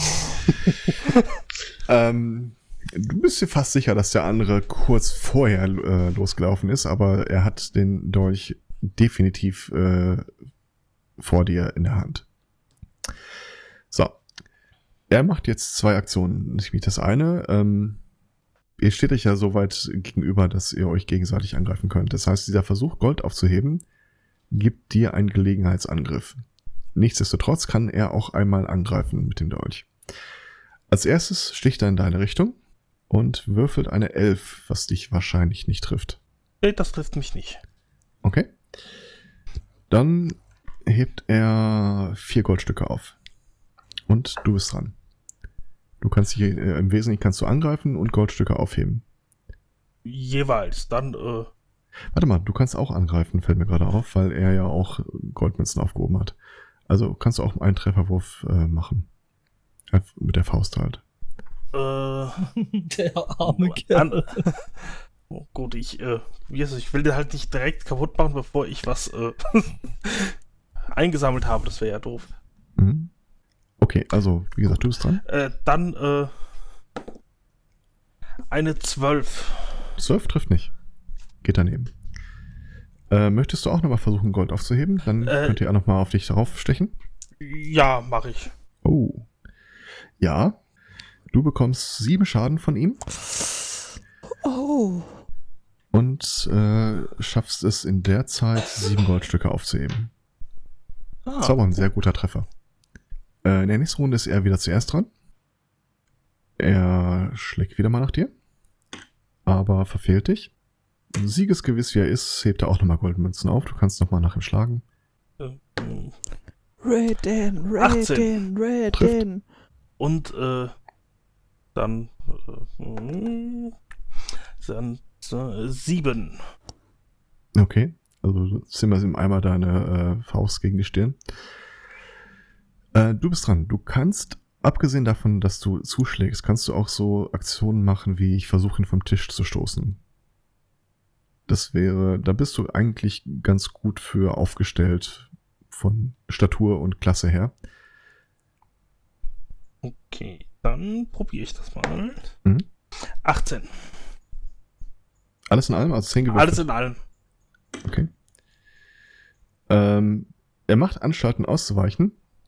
A: ähm, du bist dir fast sicher, dass der andere kurz vorher äh, losgelaufen ist, aber er hat den Dolch definitiv äh, vor dir in der Hand. So. Er macht jetzt zwei Aktionen. Nämlich das eine, ähm, ihr steht euch ja so weit gegenüber, dass ihr euch gegenseitig angreifen könnt. Das heißt, dieser Versuch, Gold aufzuheben, gibt dir einen Gelegenheitsangriff. Nichtsdestotrotz kann er auch einmal angreifen mit dem Dolch. Als erstes sticht er in deine Richtung und würfelt eine elf, was dich wahrscheinlich nicht trifft.
E: Nee, das trifft mich nicht.
A: Okay. Dann hebt er vier Goldstücke auf. Und du bist dran. Du kannst dich, äh, im Wesentlichen kannst du angreifen und Goldstücke aufheben.
E: Jeweils. Dann, äh,
A: Warte mal, du kannst auch angreifen, fällt mir gerade auf, weil er ja auch Goldmünzen aufgehoben hat. Also kannst du auch einen Trefferwurf äh, machen. Mit der Faust halt.
E: äh,
B: Der arme Kerl.
E: an, oh, gut, ich, äh, wie ist es, ich will den halt nicht direkt kaputt machen, bevor ich was äh, eingesammelt habe. Das wäre ja doof.
A: Mhm. Okay, also, wie gesagt, du bist dran.
E: Äh, dann, äh, eine zwölf.
A: zwölf trifft nicht. Geht daneben. Äh, möchtest du auch nochmal versuchen, Gold aufzuheben? Dann
E: Äh,
A: könnt ihr auch nochmal auf dich drauf stechen.
E: Ja, mache ich.
A: Oh. Ja. Du bekommst sieben Schaden von ihm
D: Oh.
A: und äh, schaffst es in der Zeit, sieben Goldstücke aufzuheben.
E: Ah,
A: Das war aber ein sehr guter Treffer. Äh, in der nächsten Runde ist er wieder zuerst dran. Er schlägt wieder mal nach dir, aber verfehlt dich. Siegesgewiss wie er ist, hebt er auch nochmal Goldmünzen auf. Du kannst nochmal nach ihm schlagen.
E: äh, äh,
D: Redin,
E: achtzehn.
D: Redin, Redin.
E: Und äh, dann, äh, dann äh, sieben.
A: Okay, also du zimmerst ihm einmal deine äh, Faust gegen die Stirn. Äh, du bist dran. Du kannst, abgesehen davon, dass du zuschlägst, kannst du auch so Aktionen machen, wie ich versuche, ihn vom Tisch zu stoßen. Das wäre, da bist du eigentlich ganz gut für aufgestellt von Statur und Klasse her.
E: Okay, dann probiere ich das mal.
A: Mhm.
E: achtzehn.
A: Alles in allem, also zehn gewürfelt.
E: Alles in allem.
A: Okay. Ähm, er macht Anstalten auszuweichen.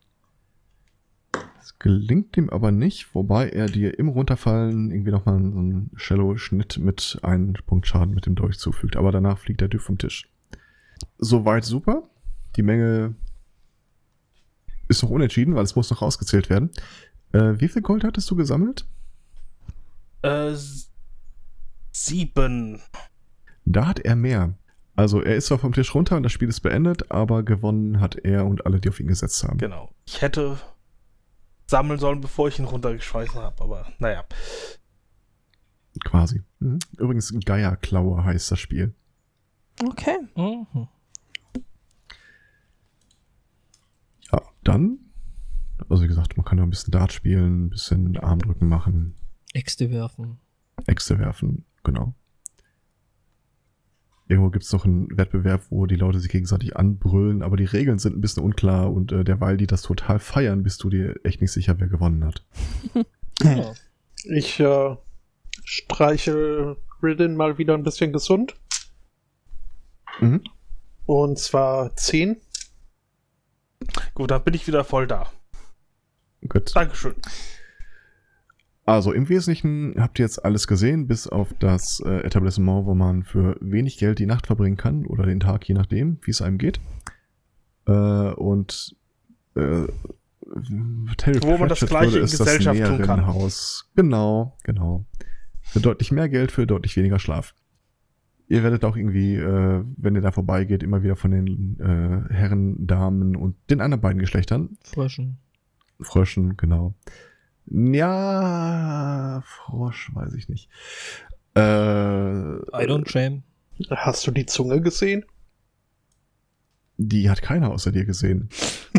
A: Es gelingt ihm aber nicht, wobei er dir im Runterfallen irgendwie nochmal so einen Shallow-Schnitt mit einem Punkt Schaden mit dem Dolch zufügt. Aber danach fliegt der Typ vom Tisch. Soweit super. Die Menge ist noch unentschieden, weil es muss noch rausgezählt werden. Äh, wie viel Gold hattest du gesammelt?
E: Äh, s- sieben.
A: Da hat er mehr. Also er ist zwar vom Tisch runter und das Spiel ist beendet, aber gewonnen hat er und alle, die auf ihn gesetzt haben.
E: Genau. Ich hätte sammeln sollen, bevor ich ihn runtergeschmeißen habe, aber naja.
A: Quasi. Mhm. Übrigens Geierklaue heißt das Spiel.
D: Okay.
B: Mhm.
A: Ja, dann, also wie gesagt, man kann ja ein bisschen Dart spielen, ein bisschen Armdrücken machen,
B: Äxte werfen.
A: Äxte werfen, genau. Irgendwo gibt es noch einen Wettbewerb, wo die Leute sich gegenseitig anbrüllen, aber die Regeln sind ein bisschen unklar und äh, derweil die das total feiern, bist du dir echt nicht sicher, wer gewonnen hat.
B: Ja.
C: Ich äh, streichel Ridden mal wieder ein bisschen gesund.
A: Mhm.
C: Und zwar zehn.
E: Gut, dann bin ich wieder voll da.
A: Gut.
E: Dankeschön.
A: Also im Wesentlichen habt ihr jetzt alles gesehen, bis auf das äh, Etablissement, wo man für wenig Geld die Nacht verbringen kann oder den Tag, je nachdem, wie es einem geht. Äh, und äh, Terry
E: Wo man das
A: Pratchett
E: Gleiche
A: würde
E: in
A: es das
E: Gesellschaft tun kann.
A: Näherinnenhaus. Genau, genau. Für deutlich mehr Geld, für deutlich weniger Schlaf. Ihr werdet auch irgendwie, äh, wenn ihr da vorbeigeht, immer wieder von den äh, Herren, Damen und den anderen beiden Geschlechtern
B: Fröschen.
A: Fröschen, genau. Ja, Frosch, weiß ich nicht. Äh,
B: I don't shame.
C: Hast du die Zunge gesehen?
A: Die hat keiner außer dir gesehen.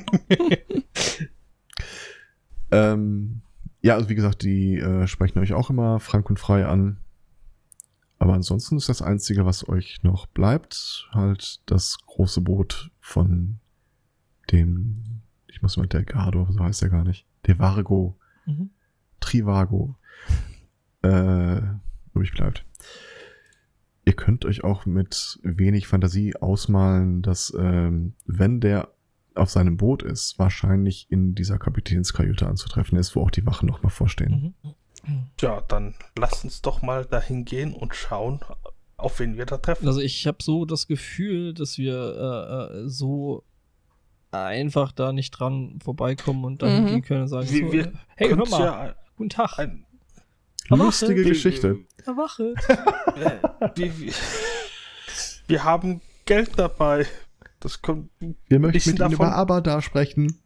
A: ähm, ja, also wie gesagt, die äh, sprechen euch auch immer frank und frei an. Aber ansonsten ist das Einzige, was euch noch bleibt, halt das große Boot von dem, ich muss mal, Delgado, so heißt er gar nicht, Devargo,
B: Mhm.
A: Trivago, äh, übrig bleibt. Ihr könnt euch auch mit wenig Fantasie ausmalen, dass ähm, wenn der auf seinem Boot ist, wahrscheinlich in dieser Kapitänskajüte anzutreffen ist, wo auch die Wachen noch mal vorstehen.
B: Mhm.
E: Ja, dann lasst uns doch mal dahin gehen und schauen, auf wen wir da treffen.
B: Also ich habe so das Gefühl, dass wir äh, äh, so einfach da nicht dran vorbeikommen und dann
D: Mhm.
B: gehen können und sagen,
E: Wir-
B: so,
E: wir
B: äh, hey, hör
E: können's
B: mal,
E: ja
B: guten Tag,
E: ein,
A: Lustige
B: Erwache.
A: Geschichte.
B: erwache.
E: äh, wir, wir, wir haben Geld dabei. Das kommt.
A: Wir möchten
E: bisschen
A: mit Ihnen
E: davon-
A: über Abada sprechen.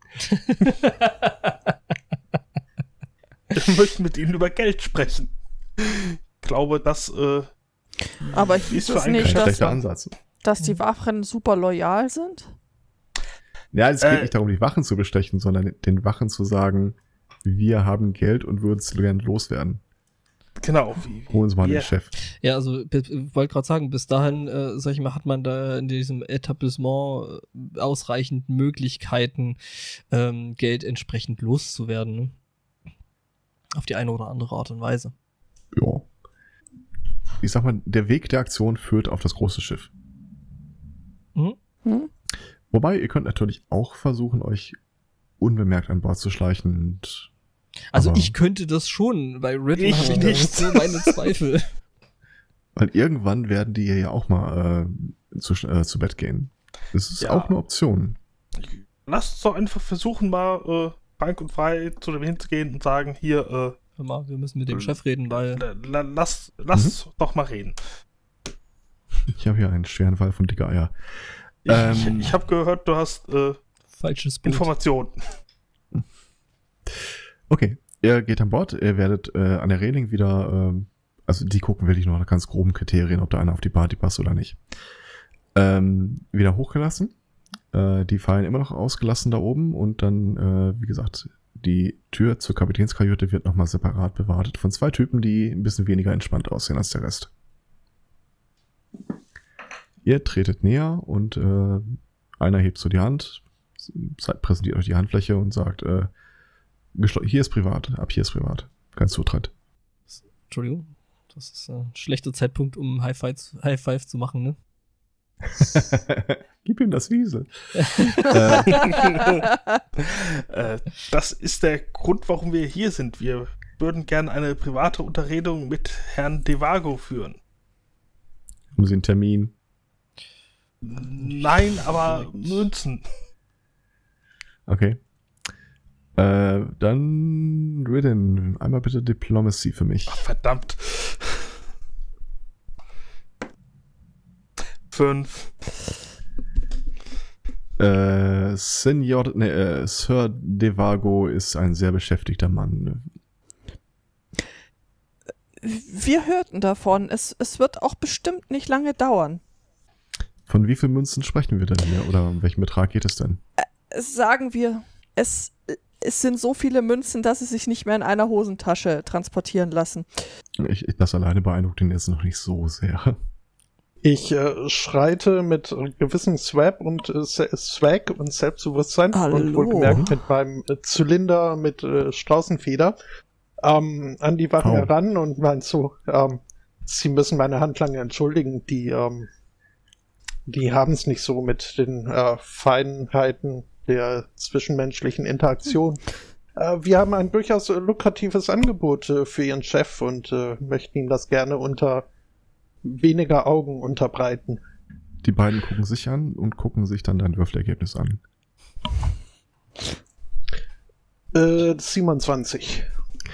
E: Wir möchten mit Ihnen über Geld sprechen. Ich glaube, das äh,
D: Aber
E: ist
D: hieß
E: für
D: es
E: ein
D: nicht,
E: Geschäft
D: dass,
A: Schlechter Ansatz.
D: dass die Waffen super loyal sind?
A: Ja, es geht
E: Äh,
A: nicht darum, die Wachen zu bestechen, sondern den Wachen zu sagen, wir haben Geld und würden es gerne loswerden.
E: genau. Wie,
A: Holen Sie mal
E: wir,
A: den Chef.
B: Ja, also ich wollte gerade sagen, bis dahin, äh, sag ich mal, hat man da in diesem Etablissement äh, ausreichend Möglichkeiten, ähm, Geld entsprechend loszuwerden. Ne? Auf die eine oder andere Art und Weise.
A: Ja. Ich sag mal, der Weg der Aktion führt auf das große Schiff.
B: Mhm.
D: Hm?
A: Wobei, ihr könnt natürlich auch versuchen, euch unbemerkt an Bord zu schleichen. Und,
B: Also
A: aber-
B: ich könnte das schon, bei Riddle
E: Ich
B: habe ich da
E: nicht.
B: so meine Zweifel.
A: weil irgendwann werden die ja auch mal äh, zu, äh, zu Bett gehen. Das ist
E: Ja.
A: auch eine Option.
E: lasst uns doch einfach versuchen, mal äh, frank und frei zu dem hinzugehen und sagen, hier, äh,
B: Hör mal, wir müssen mit dem Chef reden, weil
E: la, la, lass, lass doch mal reden.
A: Ich habe hier einen schweren Fall von dicker Eier.
E: Ich,
A: Ähm.
E: ich, ich habe gehört, du hast äh,
B: falsches Boot.
E: Informationen.
A: Okay, ihr geht an Bord, ihr werdet äh, an der Reling wieder, ähm, also die gucken wirklich nur nach ganz groben Kriterien, ob da einer auf die Party passt oder nicht. Ähm, wieder hochgelassen. Äh, die fallen immer noch ausgelassen da oben und dann, äh, wie gesagt, die Tür zur Kapitänskajüte wird nochmal separat bewartet von zwei Typen, die ein bisschen weniger entspannt aussehen als der Rest. Ihr tretet näher und äh, einer hebt so die Hand, präsentiert euch die Handfläche und sagt, äh, geschl- hier ist privat, ab hier ist privat. Kein Zutritt.
B: Entschuldigung, das ist ein schlechter Zeitpunkt, um High Five, High Five zu machen, ne?
A: Gib ihm das Wiesel. äh,
E: äh, das ist der Grund, warum wir hier sind. Wir würden gerne eine private Unterredung mit Herrn Devago führen.
A: haben Sie einen Termin?
E: Nein, aber Münzen.
A: Okay. Äh, dann Ridden, einmal bitte Diplomacy für mich.
E: Ach, verdammt. Fünf.
A: Äh, Senior, ne, äh, Sir Devago ist ein sehr beschäftigter Mann.
D: Wir hörten davon. Es, es wird auch bestimmt nicht lange dauern.
A: Von wie vielen Münzen sprechen wir denn hier? Oder um welchen Betrag geht es denn?
D: Sagen wir, es, es sind so viele Münzen, dass sie sich nicht mehr in einer Hosentasche transportieren lassen.
A: Ich, ich, das alleine beeindruckt ihn jetzt noch nicht so sehr.
C: Ich äh, schreite mit gewissem Swag und äh, Swag und Selbstbewusstsein
D: Hallo.
C: und wohlgemerkt mit meinem äh, Zylinder mit äh, Straußenfeder ähm, an die Wachen
A: Oh.
C: heran und meint so, ähm, Sie müssen meine Handlanger entschuldigen, die ähm, die haben es nicht so mit den äh, Feinheiten der zwischenmenschlichen Interaktion. Äh, wir haben ein durchaus äh, lukratives Angebot äh, für Ihren Chef und äh, möchten ihm das gerne unter weniger Augen unterbreiten.
A: Die beiden gucken sich an und gucken sich dann dein Würfelergebnis an.
C: Äh, siebenundzwanzig.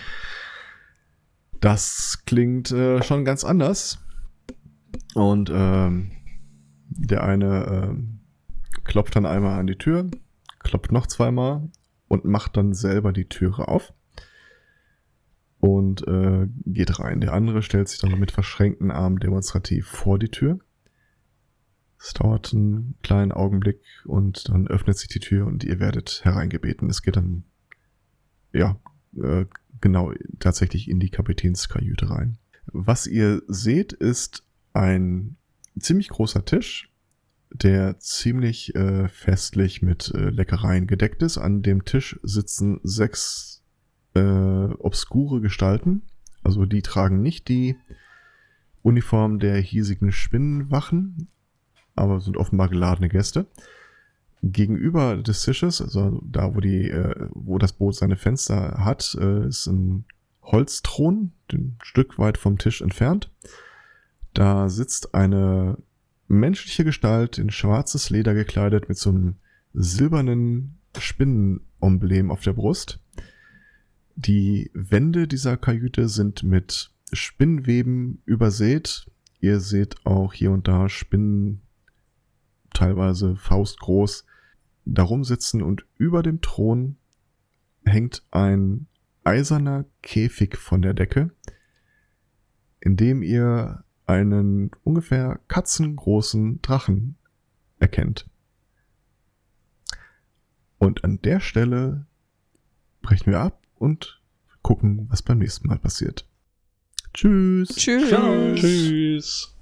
A: Das klingt äh, schon ganz anders. Und ähm, der eine ähm, klopft dann einmal an die Tür, klopft noch zweimal und macht dann selber die Türe auf und äh, geht rein. Der andere stellt sich dann mit verschränkten Armen demonstrativ vor die Tür. Es dauert einen kleinen Augenblick und dann öffnet sich die Tür und ihr werdet hereingebeten. Es geht dann, ja, äh, genau, tatsächlich in die Kapitänskajüte rein. Was ihr seht, ist ein ziemlich großer Tisch, der ziemlich äh, festlich mit äh, Leckereien gedeckt ist. An dem Tisch sitzen sechs äh, obskure Gestalten. Also die tragen nicht die Uniform der hiesigen Spinnenwachen, aber sind offenbar geladene Gäste. Gegenüber des Tisches, also da, wo die, äh, wo das Boot seine Fenster hat, äh, ist ein Holzthron, ein Stück weit vom Tisch entfernt. Da sitzt eine menschliche Gestalt in schwarzes Leder gekleidet mit so einem silbernen Spinnenemblem auf der Brust. Die Wände dieser Kajüte sind mit Spinnweben übersät. Ihr seht auch hier und da Spinnen, teilweise faustgroß, darum sitzen und über dem Thron hängt ein eiserner Käfig von der Decke, in dem ihr einen ungefähr katzengroßen Drachen erkennt. Und an der Stelle brechen wir ab und gucken, was beim nächsten Mal passiert. Tschüss.
D: Tschüss.
E: Tschüss.